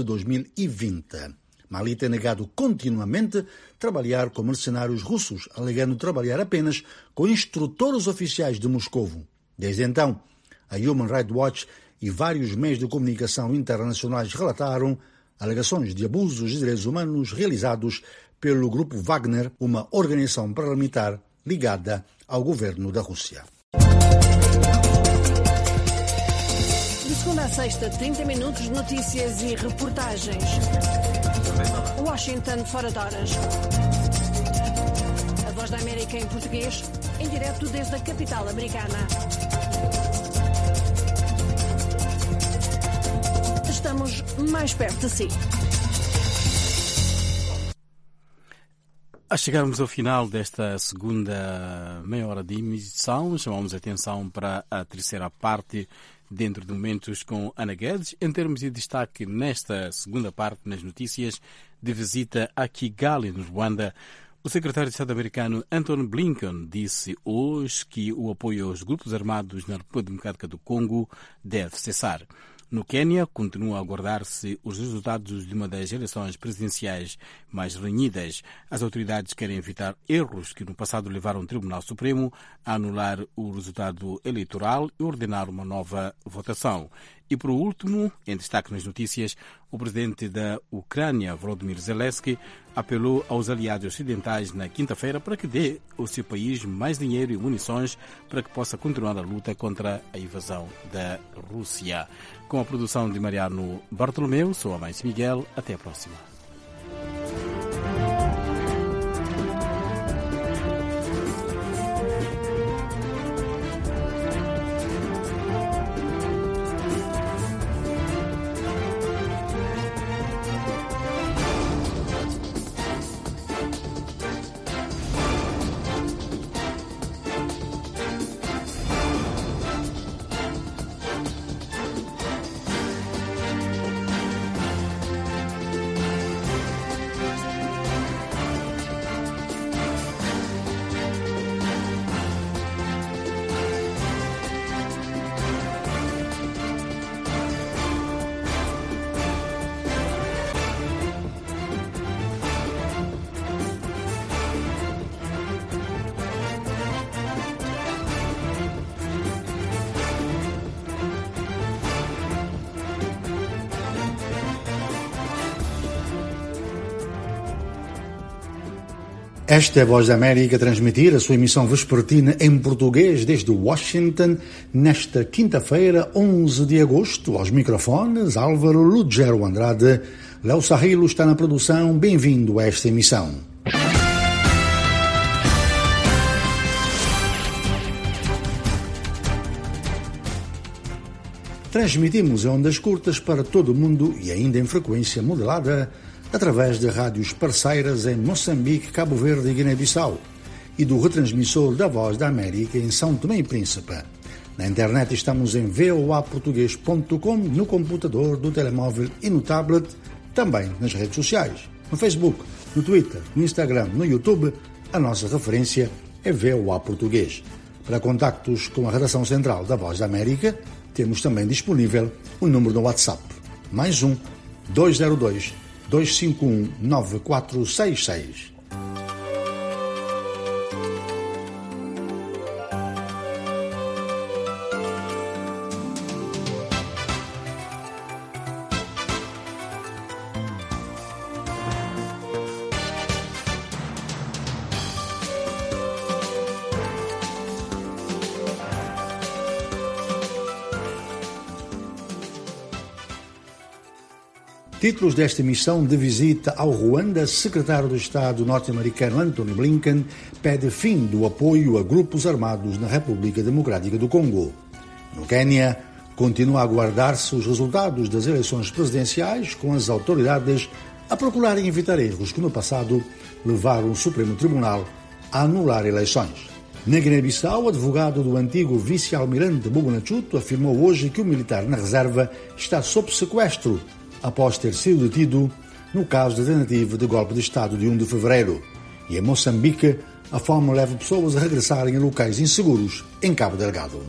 2020. Mali tem negado continuamente trabalhar com mercenários russos, alegando trabalhar apenas com instrutores oficiais de Moscovo. Desde então, a Human Rights Watch e vários meios de comunicação internacionais relataram alegações de abusos de direitos humanos realizados pelo Grupo Wagner, uma organização paramilitar ligada ao governo da Rússia. De segunda a sexta, 30 minutos de notícias e reportagens. Washington, fora de horas. A Voz da América em português, em direto desde a capital americana. Estamos mais perto de si. A chegarmos ao final desta segunda meia hora de emissão, chamamos a atenção para a terceira parte dentro de momentos com Ana Guedes. Em termos de destaque nesta segunda parte nas notícias de visita a Kigali, no Ruanda, o secretário de Estado americano Antony Blinken disse hoje que o apoio aos grupos armados na República Democrática do Congo deve cessar. No Quênia, continua a aguardar-se os resultados de uma das eleições presidenciais mais renhidas. As autoridades querem evitar erros que no passado levaram o Tribunal Supremo a anular o resultado eleitoral e ordenar uma nova votação. E, por último, em destaque nas notícias, o presidente da Ucrânia, Volodymyr Zelensky, apelou aos aliados ocidentais na quinta-feira para que dê ao seu país mais dinheiro e munições para que possa continuar a luta contra a invasão da Rússia. Com a produção de Mariano Bartolomeu, sou a Mãe Miguel. Até a próxima. Esta é a Voz da América a transmitir a sua emissão vespertina em português desde Washington, nesta quinta-feira, 11 de agosto. Aos microfones, Álvaro Lugero Andrade. Léo Sarrilo está na produção. Bem-vindo a esta emissão. Transmitimos em ondas curtas para todo o mundo e ainda em frequência modulada através de rádios parceiras em Moçambique, Cabo Verde e Guiné-Bissau e do retransmissor da Voz da América em São Tomé e Príncipe. Na internet estamos em voaportugues.com, no computador, no telemóvel e no tablet, também nas redes sociais, no Facebook, no Twitter, no Instagram, no YouTube. A nossa referência é VOA Português. Para contactos com a redação central da Voz da América, temos também disponível o número do WhatsApp, mais 202-251-9466. Títulos desta emissão de visita ao Ruanda, secretário de Estado norte-americano Antony Blinken pede fim do apoio a grupos armados na República Democrática do Congo. No Quênia, continua a aguardar-se os resultados das eleições presidenciais, com as autoridades a procurarem evitar erros que no passado levaram o Supremo Tribunal a anular eleições. Na Guiné-Bissau, o advogado do antigo vice-almirante Buguna Chuto afirmou hoje que o militar na reserva está sob sequestro após ter sido detido no caso da tentativa de golpe de Estado de 1 de fevereiro. E em Moçambique, a fome leva pessoas a regressarem a locais inseguros em Cabo Delgado.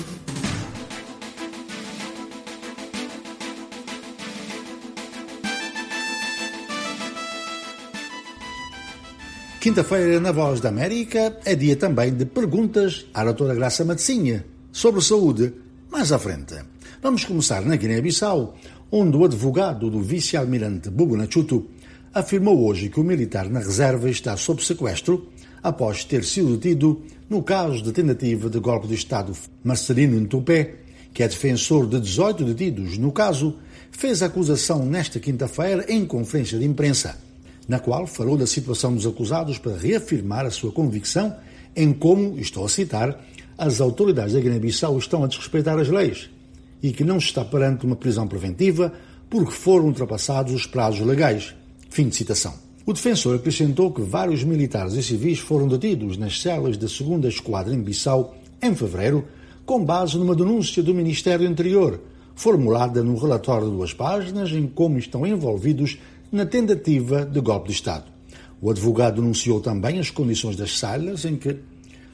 Quinta-feira, na Voz da América, é dia também de perguntas à doutora Graça Matzinha sobre saúde. Mais à frente. Vamos começar na Guiné-Bissau, onde o advogado do vice-almirante Buguna Chuto afirmou hoje que o militar na reserva está sob sequestro após ter sido detido no caso de tentativa de golpe de Estado. Marcelino Ntupé, que é defensor de 18 detidos no caso, fez a acusação nesta quinta-feira em conferência de imprensa, na qual falou da situação dos acusados para reafirmar a sua convicção em como, estou a citar, as autoridades da Guiné-Bissau estão a desrespeitar as leis e que não se está perante uma prisão preventiva porque foram ultrapassados os prazos legais. Fim de citação. O defensor acrescentou que vários militares e civis foram detidos nas celas da 2ª Esquadra em Bissau em fevereiro, com base numa denúncia do Ministério do Interior, formulada num relatório de 2 páginas em como estão envolvidos na tentativa de golpe de Estado. O advogado denunciou também as condições das celas em que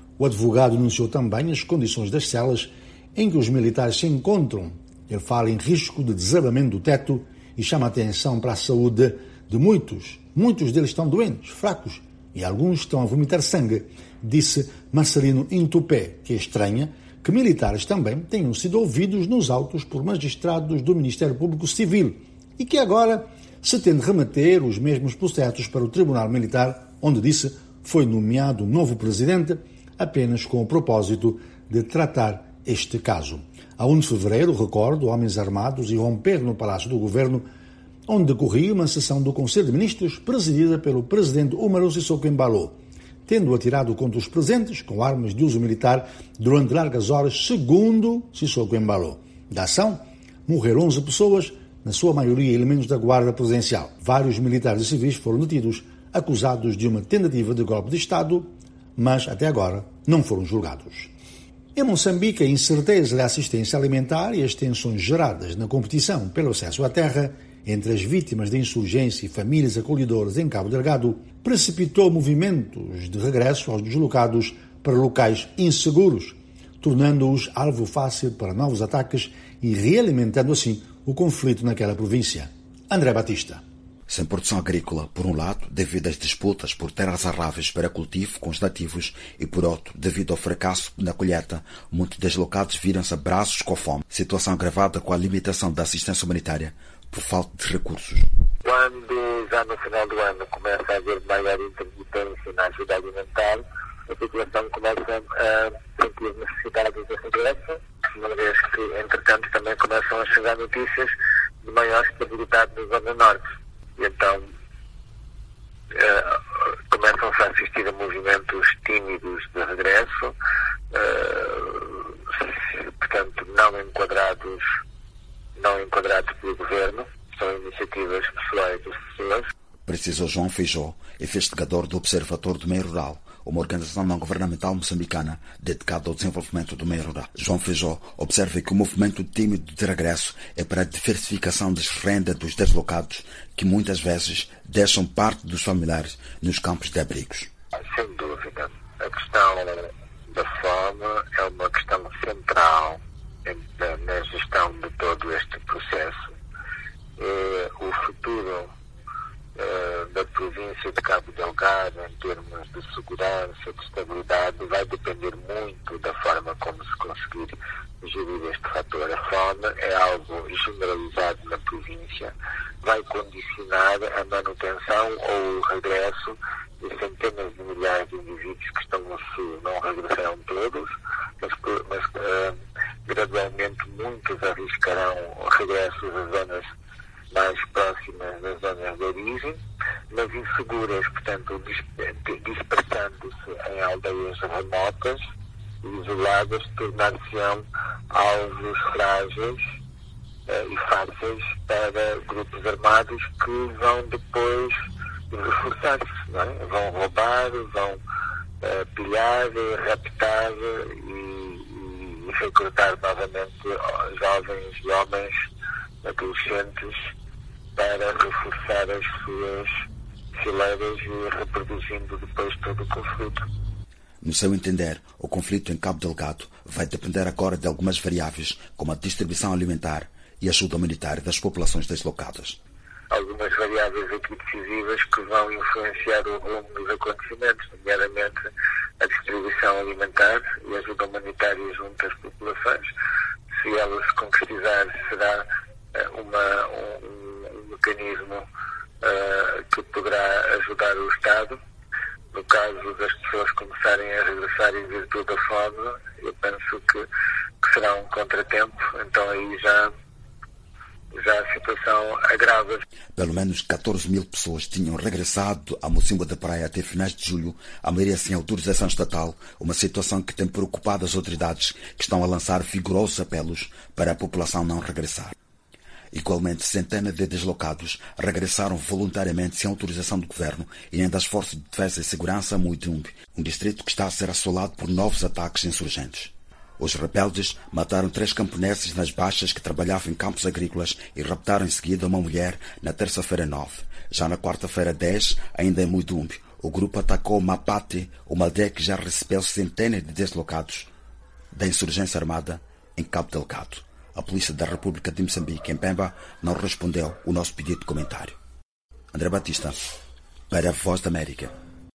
os militares se encontram. Ele fala em risco de desabamento do teto e chama a atenção para a saúde de muitos. Muitos deles estão doentes, fracos, e alguns estão a vomitar sangue, disse Marcelino Ntupé, que estranha que militares também tenham sido ouvidos nos autos por magistrados do Ministério Público Civil e que agora se tende a remeter os mesmos processos para o Tribunal Militar, onde, disse, foi nomeado um novo presidente apenas com o propósito de tratar este caso. A 1 de fevereiro, recordo, homens armados irromperam no Palácio do Governo, onde decorria uma sessão do Conselho de Ministros presidida pelo presidente Umaru Sissoko Embalo, tendo atirado contra os presentes com armas de uso militar durante largas horas, segundo Sissoko Embalo. Da ação, morreram 11 pessoas, na sua maioria elementos da Guarda Presidencial. Vários militares e civis foram detidos, acusados de uma tentativa de golpe de Estado, mas até agora não foram julgados. Em Moçambique, a incerteza da assistência alimentar e as tensões geradas na competição pelo acesso à terra entre as vítimas da insurgência e famílias acolhedoras em Cabo Delgado precipitou movimentos de regresso aos deslocados para locais inseguros, tornando-os alvo fácil para novos ataques e realimentando assim o conflito naquela província. André Batista. Sem produção agrícola, por um lado, devido às disputas por terras arráveis para cultivo com os nativos, e por outro, devido ao fracasso na colheita, muitos deslocados viram-se a braços com a fome, situação agravada com a limitação da assistência humanitária por falta de recursos. Quando os já no final do ano começa a haver maior intermitência na ajuda alimentar, a população começa a sentir necessidade de regresso, uma vez que, entretanto, também começam a chegar notícias de maior estabilidade na Zona Norte. E então começam-se a assistir a movimentos tímidos de regresso, portanto, não enquadrados pelo governo, são iniciativas pessoais das pessoas. Precisou João Feijó, investigador do Observatório do Meio Rural, uma organização não-governamental moçambicana dedicada ao desenvolvimento do meio rural. João Feijó observa que o movimento tímido de regresso é para a diversificação das rendas dos deslocados, que muitas vezes deixam parte dos familiares nos campos de abrigos. Sem dúvida. A questão da fome é uma questão central na gestão de todo este processo. O futuro da província de Cabo Delgado, em termos de segurança, de estabilidade, vai depender muito da forma como se conseguir gerir este fator. A fome é algo generalizado na província, vai condicionar a manutenção ou o regresso de centenas de milhares de indivíduos que estão no sul. Não regressarão todos, mas gradualmente muitos arriscarão regressos às zonas mais próximas das zonas de origem, mas inseguras, portanto, dispersando-se em aldeias remotas e isoladas, tornar-se-ão alvos frágeis e fáceis para grupos armados que vão depois reforçar-se, não é? Vão roubar, vão pilhar, raptar e recrutar novamente jovens e homens adolescentes para reforçar as suas fileiras e reproduzindo depois todo o conflito. No seu entender, o conflito em Cabo Delgado vai depender agora de algumas variáveis, como a distribuição alimentar e ajuda humanitária das populações deslocadas. Algumas variáveis aqui decisivas que vão influenciar o rumo dos acontecimentos, nomeadamente a distribuição alimentar e a ajuda humanitária junto às populações. Se ela se concretizar, será um mecanismo que poderá ajudar o Estado. No caso das pessoas começarem a regressar em virtude da fome, eu penso que será um contratempo, então aí já a situação agrava. Pelo menos 14 mil pessoas tinham regressado a Mocimboa da Praia até finais de julho, a maioria sem autorização estatal, uma situação que tem preocupado as autoridades, que estão a lançar vigorosos apelos para a população não regressar. Igualmente, centenas de deslocados regressaram voluntariamente sem autorização do governo e nem das forças de defesa e segurança Muidumbe, um distrito que está a ser assolado por novos ataques insurgentes. Os rebeldes mataram 3 camponeses nas baixas que trabalhavam em campos agrícolas e raptaram em seguida uma mulher na terça-feira 9. Já na quarta-feira 10, ainda em Muidumbe, o grupo atacou Mapate, uma aldeia que já recebeu centenas de deslocados da insurgência armada em Cabo Delgado. A Polícia da República de Moçambique, em Pemba, não respondeu o nosso pedido de comentário. André Batista, para a Voz da América.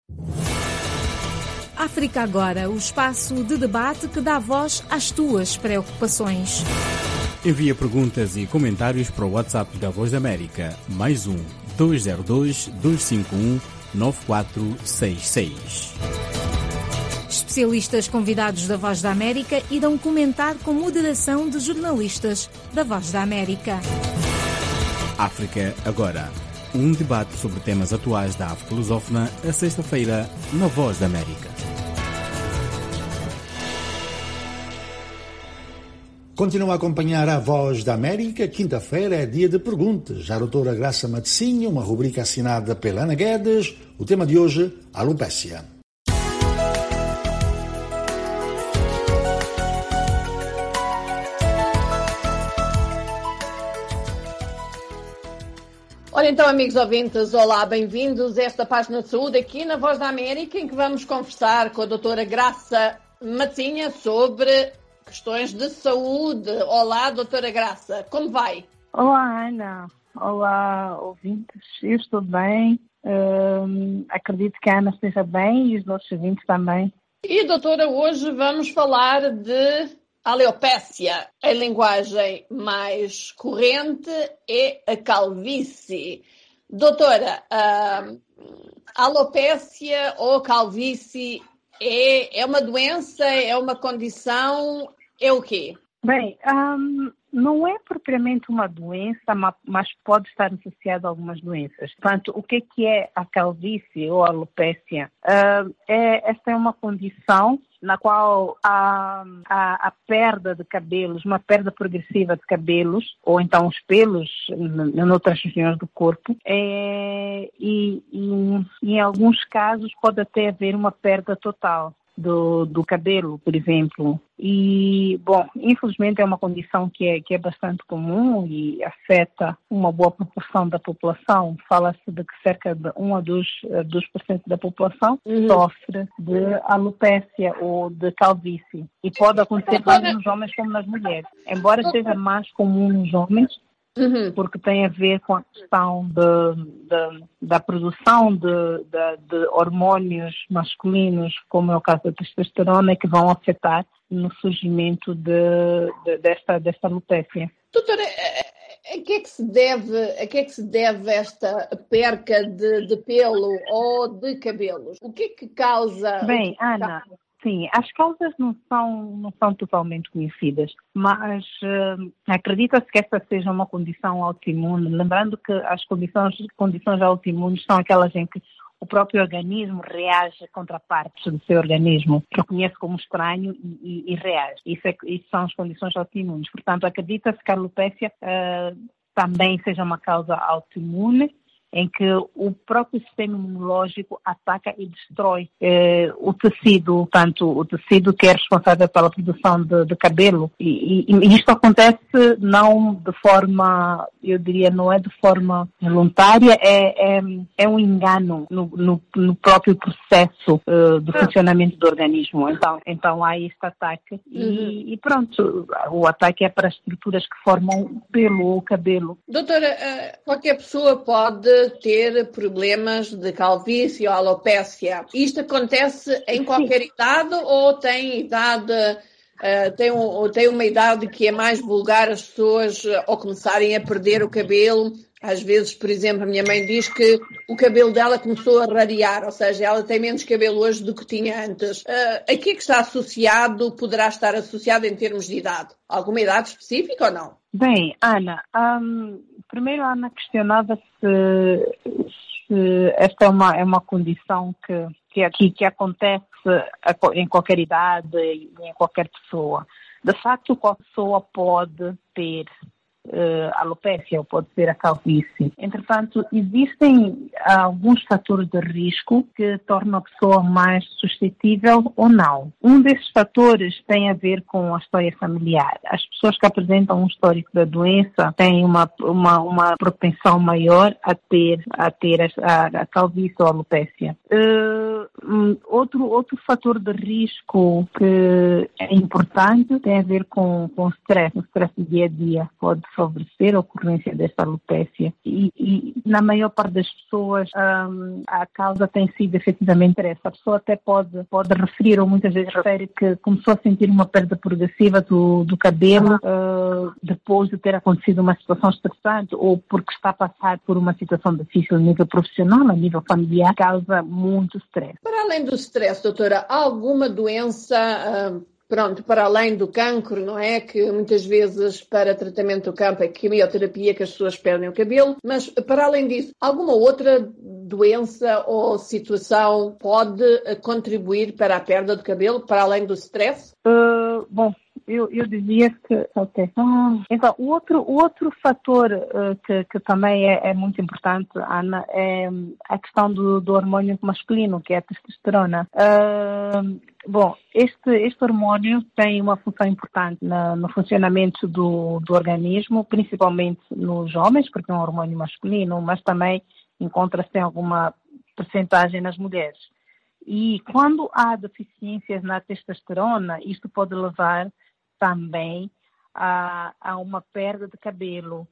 África Agora, o espaço de debate que dá voz às tuas preocupações. Envia perguntas e comentários para o WhatsApp da Voz da América, +1 202 251 9466. Especialistas convidados da Voz da América irão comentar com moderação de jornalistas da Voz da América. África Agora, um debate sobre temas atuais da África lusófona, a sexta-feira, na Voz da América. Continua a acompanhar a Voz da América. Quinta-feira é dia de perguntas. A doutora Graça Matosinho, uma rubrica assinada pela Ana Guedes. O tema de hoje, a alopécia. Olha então, amigos ouvintes, olá, bem-vindos a esta página de saúde aqui na Voz da América, em que vamos conversar com a doutora Graça Matosinho sobre questões de saúde. Olá, doutora Graça, como vai? Olá, Ana. Olá, ouvintes. Eu estou bem. Acredito que a Ana esteja bem e os nossos ouvintes também. E, doutora, hoje vamos falar de alopecia. A linguagem mais corrente é a calvície. Doutora, alopécia ou calvície é uma doença, é uma condição, é o quê? Bem, não é propriamente uma doença, mas pode estar associada a algumas doenças. Portanto, o que é a calvície ou a alopécia? Esta é uma condição na qual a perda de cabelos, uma perda progressiva de cabelos, ou então os pelos em outras regiões do corpo, e em alguns casos pode até haver uma perda total do cabelo, por exemplo. E, bom, infelizmente é uma condição que é bastante comum e afeta uma boa proporção da população. Fala-se de que cerca de 1 a 2% da população sofre de alopécia ou de calvície. E pode acontecer tanto nos homens como nas mulheres. Embora seja mais comum nos homens, porque tem a ver com a questão da produção de hormônios masculinos, como é o caso da testosterona, que vão afetar no surgimento desta alopécia. Doutora, a que é que se deve esta perca de pelo ou de cabelos? O que é que causa? Bem, Ana, sim, as causas não são totalmente conhecidas, mas acredita-se que esta seja uma condição autoimune, lembrando que as condições autoimunes são aquelas em que o próprio organismo reage contra partes do seu organismo, reconhece como estranho e reage. Isso são as condições autoimunes. Portanto, acredita-se que a alopécia também seja uma causa autoimune, em que o próprio sistema imunológico ataca e destrói o tecido, tanto o tecido que é responsável pela produção de cabelo. E isto acontece não de forma, eu diria, não é de forma voluntária, é um engano no próprio processo do funcionamento do organismo. Então há este ataque e pronto, o ataque é para as estruturas que formam o pelo ou o cabelo. Doutora, qualquer pessoa pode ter problemas de calvície ou alopécia. Isto acontece em qualquer idade ou tem idade, tem uma idade que é mais vulgar as pessoas ao começarem a perder o cabelo? Às vezes, por exemplo, a minha mãe diz que o cabelo dela começou a rarear, ou seja, ela tem menos cabelo hoje do que tinha antes. A que é que está associado, poderá estar associado em termos de idade? Alguma idade específica ou não? Bem, Ana, primeiro a Ana questionava se esta é uma condição que acontece em qualquer idade e em qualquer pessoa. De facto, qualquer pessoa pode ter alopécia ou pode ser a calvície. Entretanto, existem alguns fatores de risco que tornam a pessoa mais suscetível ou não. Um desses fatores tem a ver com a história familiar. As pessoas que apresentam um histórico da doença têm uma propensão maior a ter a calvície ou a alopécia. Outro fator de risco que é importante tem a ver com o stress. O stress do dia a dia pode favorecer a ocorrência desta alopécia. E na maior parte das pessoas a causa tem sido efetivamente essa. A pessoa até pode referir, ou muitas vezes refere, que começou a sentir uma perda progressiva do cabelo depois de ter acontecido uma situação estressante ou porque está a passar por uma situação difícil a nível profissional, a nível familiar, causa muito stress. Para além do stress, doutora, há alguma doença, para além do cancro, não é? Que muitas vezes para tratamento do cancro é quimioterapia que as pessoas perdem o cabelo, mas para além disso, alguma outra doença ou situação pode contribuir para a perda do cabelo, para além do stress? Bom, eu dizia que... Okay. Então, o outro fator que também é muito importante, Ana, é a questão do hormônio masculino, que é a testosterona. Bom, este hormônio tem uma função importante no funcionamento do organismo, principalmente nos homens, porque é um hormônio masculino, mas também encontra-se em alguma percentagem nas mulheres. E quando há deficiências na testosterona, isto pode levar também a uma perda de cabelo.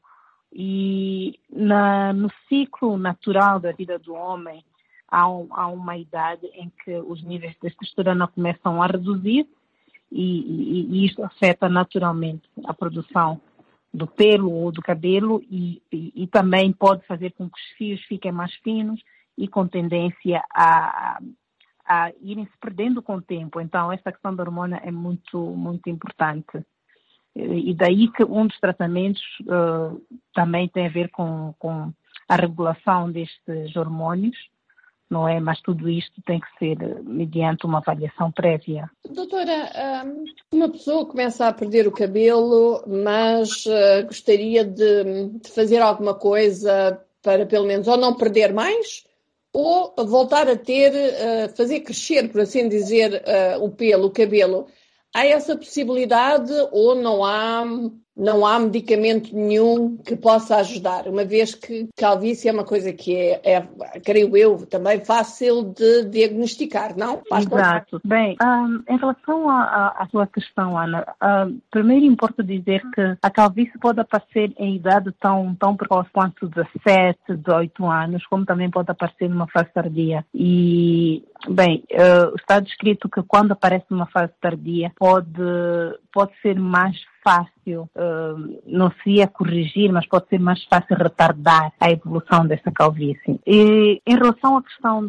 E no ciclo natural da vida do homem, há uma idade em que os níveis de testosterona começam a reduzir e isto afeta naturalmente a produção do pelo ou do cabelo e também pode fazer com que os fios fiquem mais finos e com tendência a irem se perdendo com o tempo. Então, essa questão da hormona é muito, muito importante. E daí que um dos tratamentos também tem a ver com a regulação destes hormônios, não é? Mas tudo isto tem que ser mediante uma avaliação prévia. Doutora, uma pessoa começa a perder o cabelo, mas gostaria de fazer alguma coisa para pelo menos ou não perder mais ou voltar a fazer crescer, por assim dizer, o cabelo. Há essa possibilidade ou não há medicamento nenhum que possa ajudar, uma vez que calvície é uma coisa que é creio eu, também fácil de diagnosticar, não? Exato. Bem, em relação à sua questão, Ana, primeiro importa dizer que a calvície pode aparecer em idade tão precoce quanto 17, 18 anos, como também pode aparecer numa fase tardia. E, bem, está descrito que quando aparece numa fase tardia pode ser mais fácil, não seria corrigir, mas pode ser mais fácil retardar a evolução dessa calvície. E em relação à questão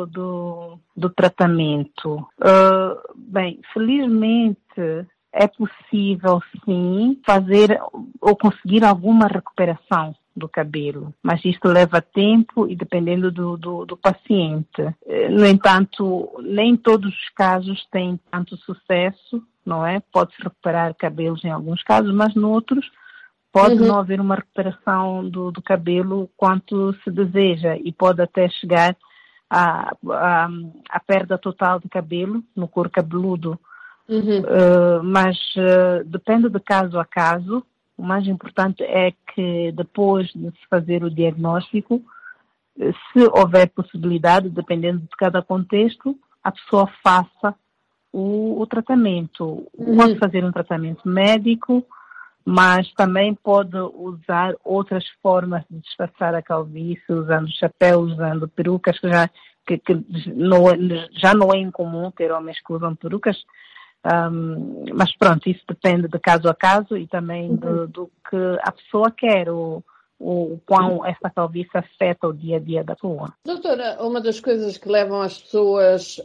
do tratamento, bem, felizmente é possível sim fazer ou conseguir alguma recuperação do cabelo, mas isto leva tempo e dependendo do paciente. No entanto, nem todos os casos têm tanto sucesso, não é? Pode-se recuperar cabelos em alguns casos, mas noutros pode não haver uma recuperação do cabelo quanto se deseja e pode até chegar à perda total de cabelo no couro cabeludo. Mas depende de caso a caso. O mais importante é que depois de se fazer o diagnóstico, se houver possibilidade, dependendo de cada contexto, a pessoa faça o tratamento. Pode fazer um tratamento médico, mas também pode usar outras formas de disfarçar a calvície, usando chapéus, usando perucas, que já não é incomum ter homens que usam perucas. Mas pronto, isso depende de caso a caso e também do que a pessoa quer, o quão essa calvície afeta o dia a dia da pessoa. Doutora, uma das coisas que levam as pessoas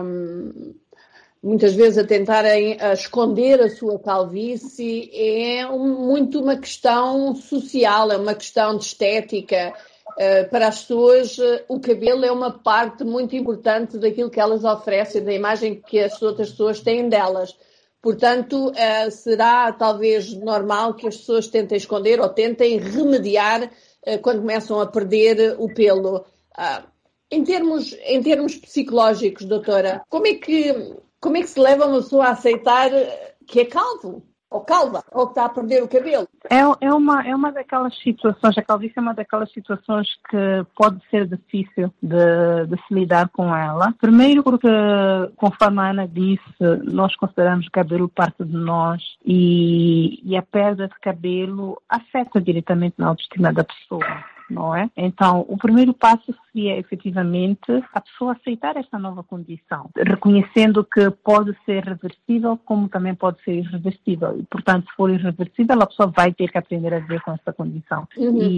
muitas vezes a tentarem esconder a sua calvície é muito uma questão social, é uma questão de estética. Para as pessoas, o cabelo é uma parte muito importante daquilo que elas oferecem, da imagem que as outras pessoas têm delas. Portanto, será talvez normal que as pessoas tentem esconder ou tentem remediar quando começam a perder o pelo. Em termos psicológicos, doutora, como é que se leva uma pessoa a aceitar que é calvo? Ou calva, ou que está a perder o cabelo. É uma daquelas situações, a calvície é uma daquelas situações que pode ser difícil de se lidar com ela. Primeiro porque, conforme a Ana disse, nós consideramos o cabelo parte de nós e a perda de cabelo afeta diretamente na autoestima da pessoa. Não é? Então, o primeiro passo seria, efetivamente, a pessoa aceitar esta nova condição, reconhecendo que pode ser reversível, como também pode ser irreversível. E, portanto, se for irreversível, a pessoa vai ter que aprender a viver com essa condição.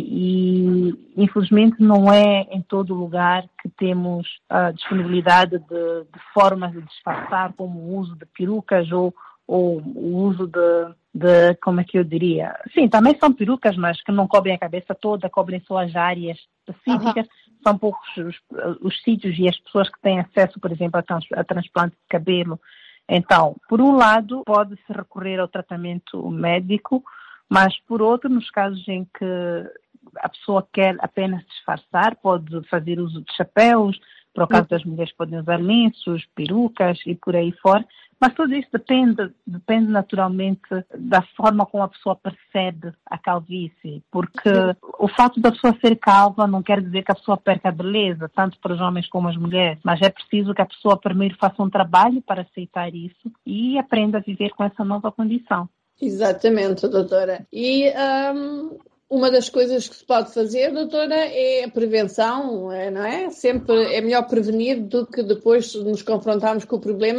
E infelizmente, não é em todo lugar que temos a disponibilidade de formas de disfarçar, como o uso de perucas ou o uso de, como é que eu diria? Sim, também são perucas, mas que não cobrem a cabeça toda, cobrem só as áreas específicas. São poucos os sítios e as pessoas que têm acesso, por exemplo, a transplante de cabelo. Então, por um lado, pode-se recorrer ao tratamento médico, mas por outro, nos casos em que a pessoa quer apenas disfarçar, pode fazer uso de chapéus. Por caso das mulheres podem usar lenços, perucas e por aí fora. Mas tudo isso depende naturalmente da forma como a pessoa percebe a calvície, porque o fato da pessoa ser calva não quer dizer que a pessoa perca a beleza, tanto para os homens como as mulheres, mas é preciso que a pessoa primeiro faça um trabalho para aceitar isso e aprenda a viver com essa nova condição. Exatamente, doutora. E uma das coisas que se pode fazer, doutora, é a prevenção, não é? Sempre é melhor prevenir do que depois nos confrontarmos com o problema.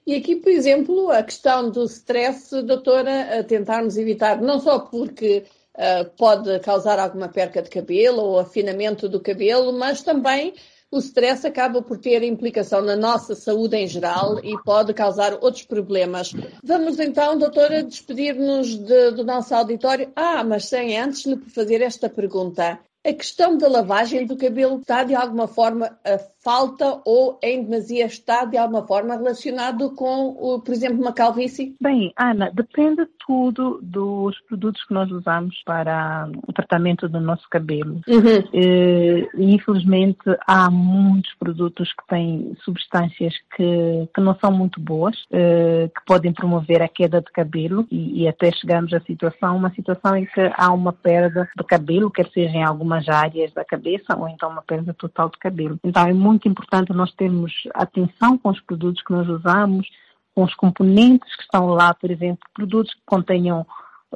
E aqui, por exemplo, a questão do stress, doutora, a tentarmos evitar, não só porque pode causar alguma perca de cabelo ou afinamento do cabelo, mas também o stress acaba por ter implicação na nossa saúde em geral e pode causar outros problemas. Vamos então, doutora, despedir-nos do nosso auditório. Mas sem antes lhe fazer esta pergunta. A questão da lavagem do cabelo está de alguma forma a falta ou em demasia está de alguma forma relacionado com, por exemplo, uma calvície? Bem, Ana, depende tudo dos produtos que nós usamos para o tratamento do nosso cabelo. Infelizmente, há muitos produtos que têm substâncias que não são muito boas, que podem promover a queda de cabelo e até chegamos a uma situação em que há uma perda de cabelo, quer seja em algumas áreas da cabeça ou então uma perda total de cabelo. Então é muito importante nós termos atenção com os produtos que nós usamos, com os componentes que estão lá, por exemplo, produtos que contenham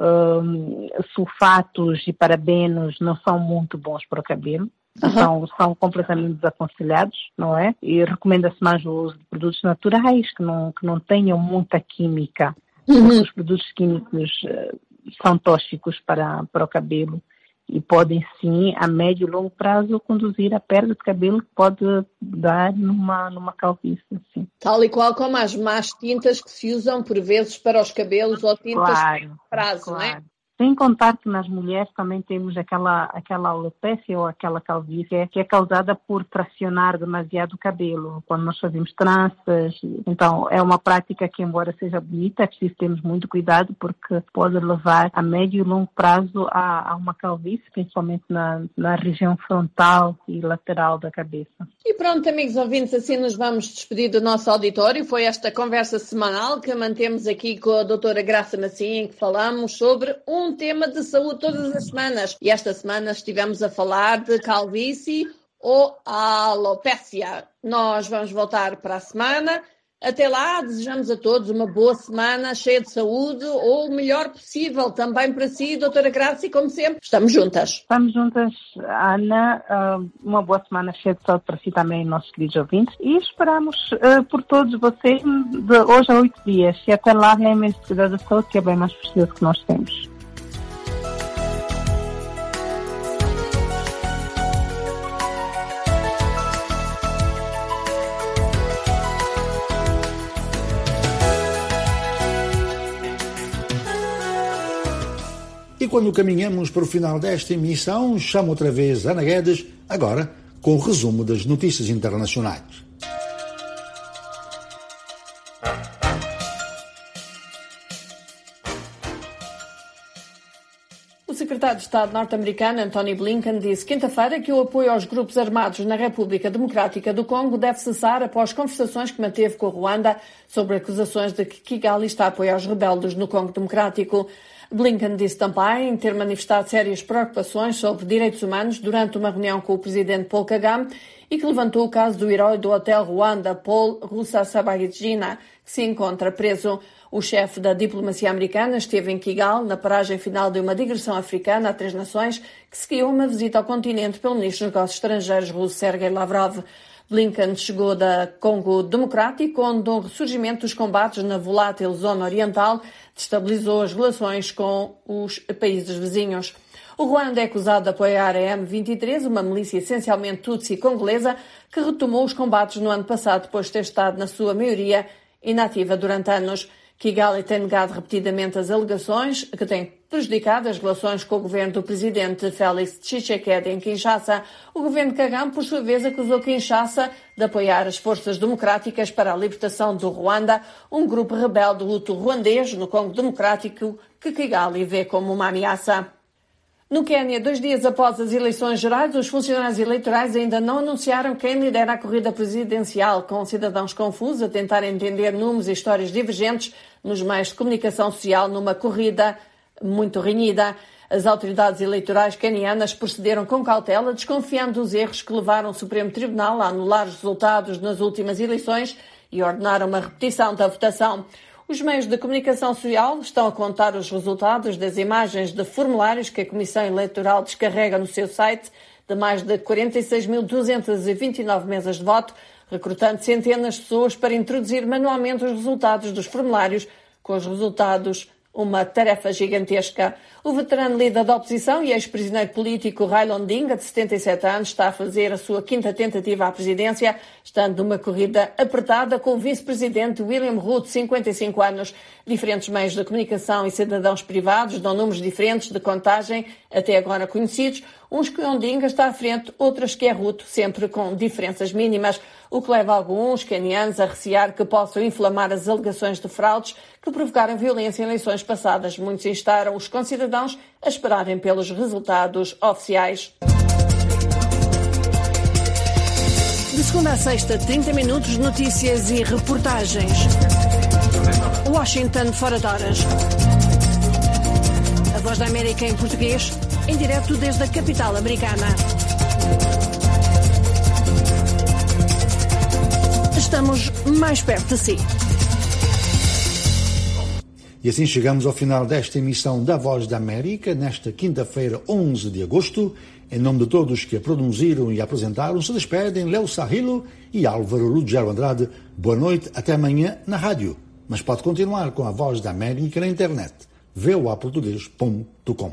sulfatos e parabenos não são muito bons para o cabelo. Então, são completamente desaconselhados, não é? E recomenda-se mais o uso de produtos naturais que não tenham muita química. Os produtos químicos são tóxicos para o cabelo e podem, sim, a médio e longo prazo, conduzir à perda de cabelo que pode dar numa calvície. Sim. Tal e qual como as más tintas que se usam, por vezes, para os cabelos ou tintas de prazo, não é? Sem contar que nas mulheres também temos aquela alopecia ou aquela calvície que é causada por tracionar demasiado o cabelo, quando nós fazemos tranças. Então, é uma prática que, embora seja bonita, é preciso termos muito cuidado porque pode levar a médio e longo prazo a uma calvície, principalmente na região frontal e lateral da cabeça. E pronto, amigos ouvintes, assim nos vamos despedir do nosso auditório. Foi esta conversa semanal que mantemos aqui com a doutora Graça Maciel, em que falamos sobre um tema de saúde todas as semanas. E esta semana estivemos a falar de calvície ou alopécia. Nós vamos voltar para a semana. Até lá, desejamos a todos uma boa semana, cheia de saúde, ou o melhor possível também para si, doutora Graça, e como sempre, estamos juntas. Estamos juntas, Ana. Uma boa semana cheia de saúde para si também, nossos queridos ouvintes. E esperamos por todos vocês de hoje a 8 dias. E até lá, lembrem-se de cuidar da saúde, que é bem mais precioso que nós temos. E quando caminhamos para o final desta emissão, chamo outra vez Ana Guedes, agora com o resumo das notícias internacionais. O secretário de Estado norte-americano, Antony Blinken, disse quinta-feira que o apoio aos grupos armados na República Democrática do Congo deve cessar após conversações que manteve com a Ruanda sobre acusações de que Kigali está a apoiar os rebeldes no Congo Democrático. Blinken disse também ter manifestado sérias preocupações sobre direitos humanos durante uma reunião com o presidente Paul Kagame e que levantou o caso do herói do Hotel Ruanda, Paul Rusesabagina, que se encontra preso. O chefe da diplomacia americana esteve em Kigali, na paragem final de uma digressão africana a 3 nações, que seguiu uma visita ao continente pelo ministro dos Negócios Estrangeiros russo Sergei Lavrov. Blinken chegou da Congo Democrático, onde o ressurgimento dos combates na volátil zona oriental destabilizou as relações com os países vizinhos. O Ruanda é acusado de apoiar a M23, uma milícia essencialmente tutsi congolesa, que retomou os combates no ano passado, depois de ter estado, na sua maioria, inativa durante anos. Kigali tem negado repetidamente as alegações que têm prejudicado as relações com o governo do presidente Félix Tshisekedi em Kinshasa. O governo de Kagame, por sua vez, acusou Kinshasa de apoiar as forças democráticas para a libertação do Ruanda, um grupo rebelde luto ruandês no Congo Democrático que Kigali vê como uma ameaça. No Quênia, 2 dias após as eleições gerais, os funcionários eleitorais ainda não anunciaram quem lidera a corrida presidencial, com cidadãos confusos a tentar entender números e histórias divergentes nos meios de comunicação social numa corrida muito renhida. As autoridades eleitorais quenianas procederam com cautela, desconfiando dos erros que levaram o Supremo Tribunal a anular os resultados nas últimas eleições e ordenaram uma repetição da votação. Os meios de comunicação social estão a contar os resultados das imagens de formulários que a Comissão Eleitoral descarrega no seu site de mais de 46.229 mesas de voto, recrutando centenas de pessoas para introduzir manualmente os resultados dos formulários, com os resultados uma tarefa gigantesca. O veterano líder da oposição e ex-prisioneiro político Raila Odinga, de 77 anos, está a fazer a sua quinta tentativa à presidência, estando numa corrida apertada com o vice-presidente William Ruto, de 55 anos. Diferentes meios de comunicação e cidadãos privados dão números diferentes de contagem, até agora conhecidos, uns que Odinga está à frente, outros que é Ruto, sempre com diferenças mínimas, o que leva alguns quenianos a recear que possam inflamar as alegações de fraudes que provocaram violência em eleições passadas. Muitos instaram os concidadãos a esperarem pelos resultados oficiais. De segunda a sexta, 30 minutos de notícias e reportagens. Washington fora de horas. A Voz da América em português, em direto desde a capital americana. Estamos mais perto de si. E assim chegamos ao final desta emissão da Voz da América, nesta quinta-feira, 11 de agosto. Em nome de todos que a produziram e a apresentaram, se despedem Léo Sarrilo e Álvaro Ruggiero Andrade. Boa noite, até amanhã na rádio. Mas pode continuar com a Voz da América na internet. voaportugues.com.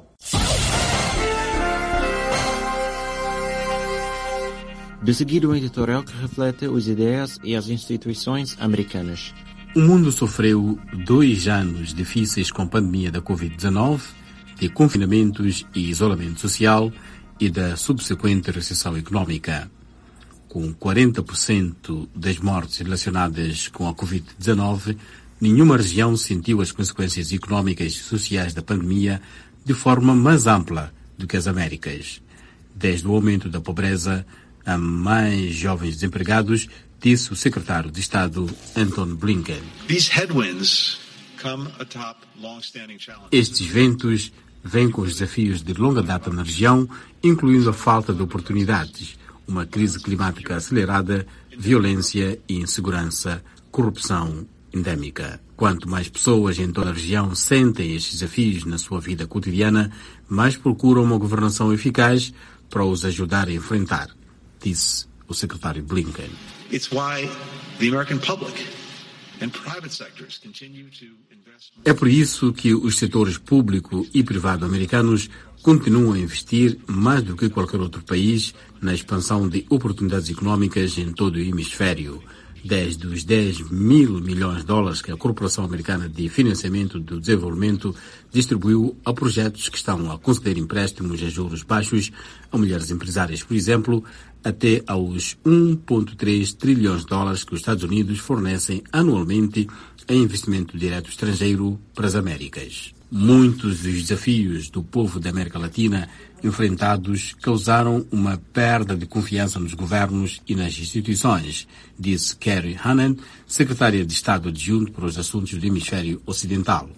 De seguir o editorial que reflete as ideias e as instituições americanas. O mundo sofreu 2 anos difíceis com a pandemia da Covid-19, de confinamentos e isolamento social e da subsequente recessão econômica. Com 40% das mortes relacionadas com a Covid-19, nenhuma região sentiu as consequências econômicas e sociais da pandemia de forma mais ampla do que as Américas. Desde o aumento da pobreza a mais jovens desempregados, disse o secretário de Estado Antony Blinken. Estes ventos vêm com os desafios de longa data na região, incluindo a falta de oportunidades, uma crise climática acelerada, violência e insegurança, corrupção endémica. Quanto mais pessoas em toda a região sentem estes desafios na sua vida cotidiana, mais procuram uma governação eficaz para os ajudar a enfrentar, disse o secretário Blinken. É por isso que os setores público e privado americanos continuam a investir mais do que qualquer outro país na expansão de oportunidades econômicas em todo o hemisfério. Desde os 10 mil milhões de dólares que a Corporação Americana de Financiamento do Desenvolvimento distribuiu a projetos que estão a conceder empréstimos a juros baixos a mulheres empresárias, por exemplo, até aos 1,3 trilhões de dólares que os Estados Unidos fornecem anualmente em investimento direto estrangeiro para as Américas. Muitos dos desafios do povo da América Latina enfrentados causaram uma perda de confiança nos governos e nas instituições, disse Kerry Hannan, secretária de Estado adjunto para os assuntos do hemisfério ocidental.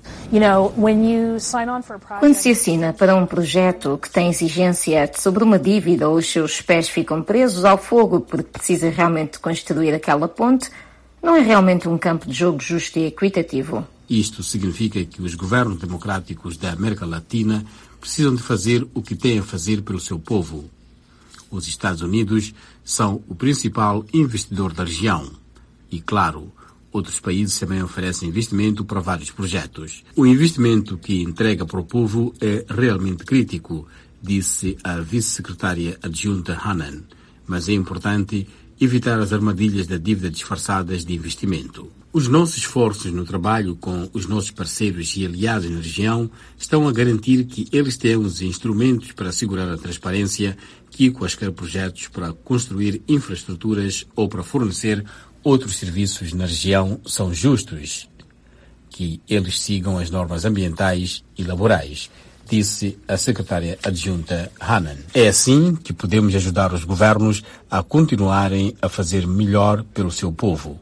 Quando se assina para um projeto que tem exigência sobre uma dívida ou os seus pés ficam presos ao fogo porque precisa realmente construir aquela ponte, não é realmente um campo de jogo justo e equitativo. Isto significa que os governos democráticos da América Latina precisam de fazer o que têm a fazer pelo seu povo. Os Estados Unidos são o principal investidor da região. E, claro, outros países também oferecem investimento para vários projetos. O investimento que entrega para o povo é realmente crítico, disse a vice-secretária adjunta Hannan. Mas é importante evitar as armadilhas da dívida disfarçadas de investimento. Os nossos esforços no trabalho com os nossos parceiros e aliados na região estão a garantir que eles tenham os instrumentos para assegurar a transparência que quaisquer projetos para construir infraestruturas ou para fornecer outros serviços na região são justos, que eles sigam as normas ambientais e laborais, disse a secretária adjunta Hannan. É assim que podemos ajudar os governos a continuarem a fazer melhor pelo seu povo.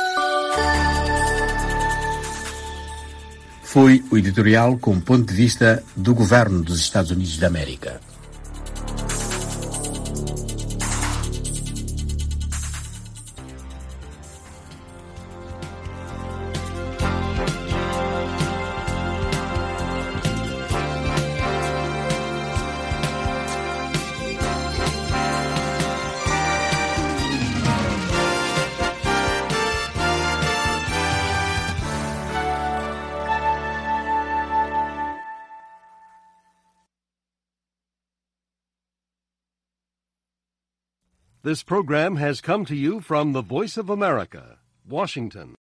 Foi o editorial com o ponto de vista do governo dos Estados Unidos da América. This program has come to you from the Voice of America, Washington.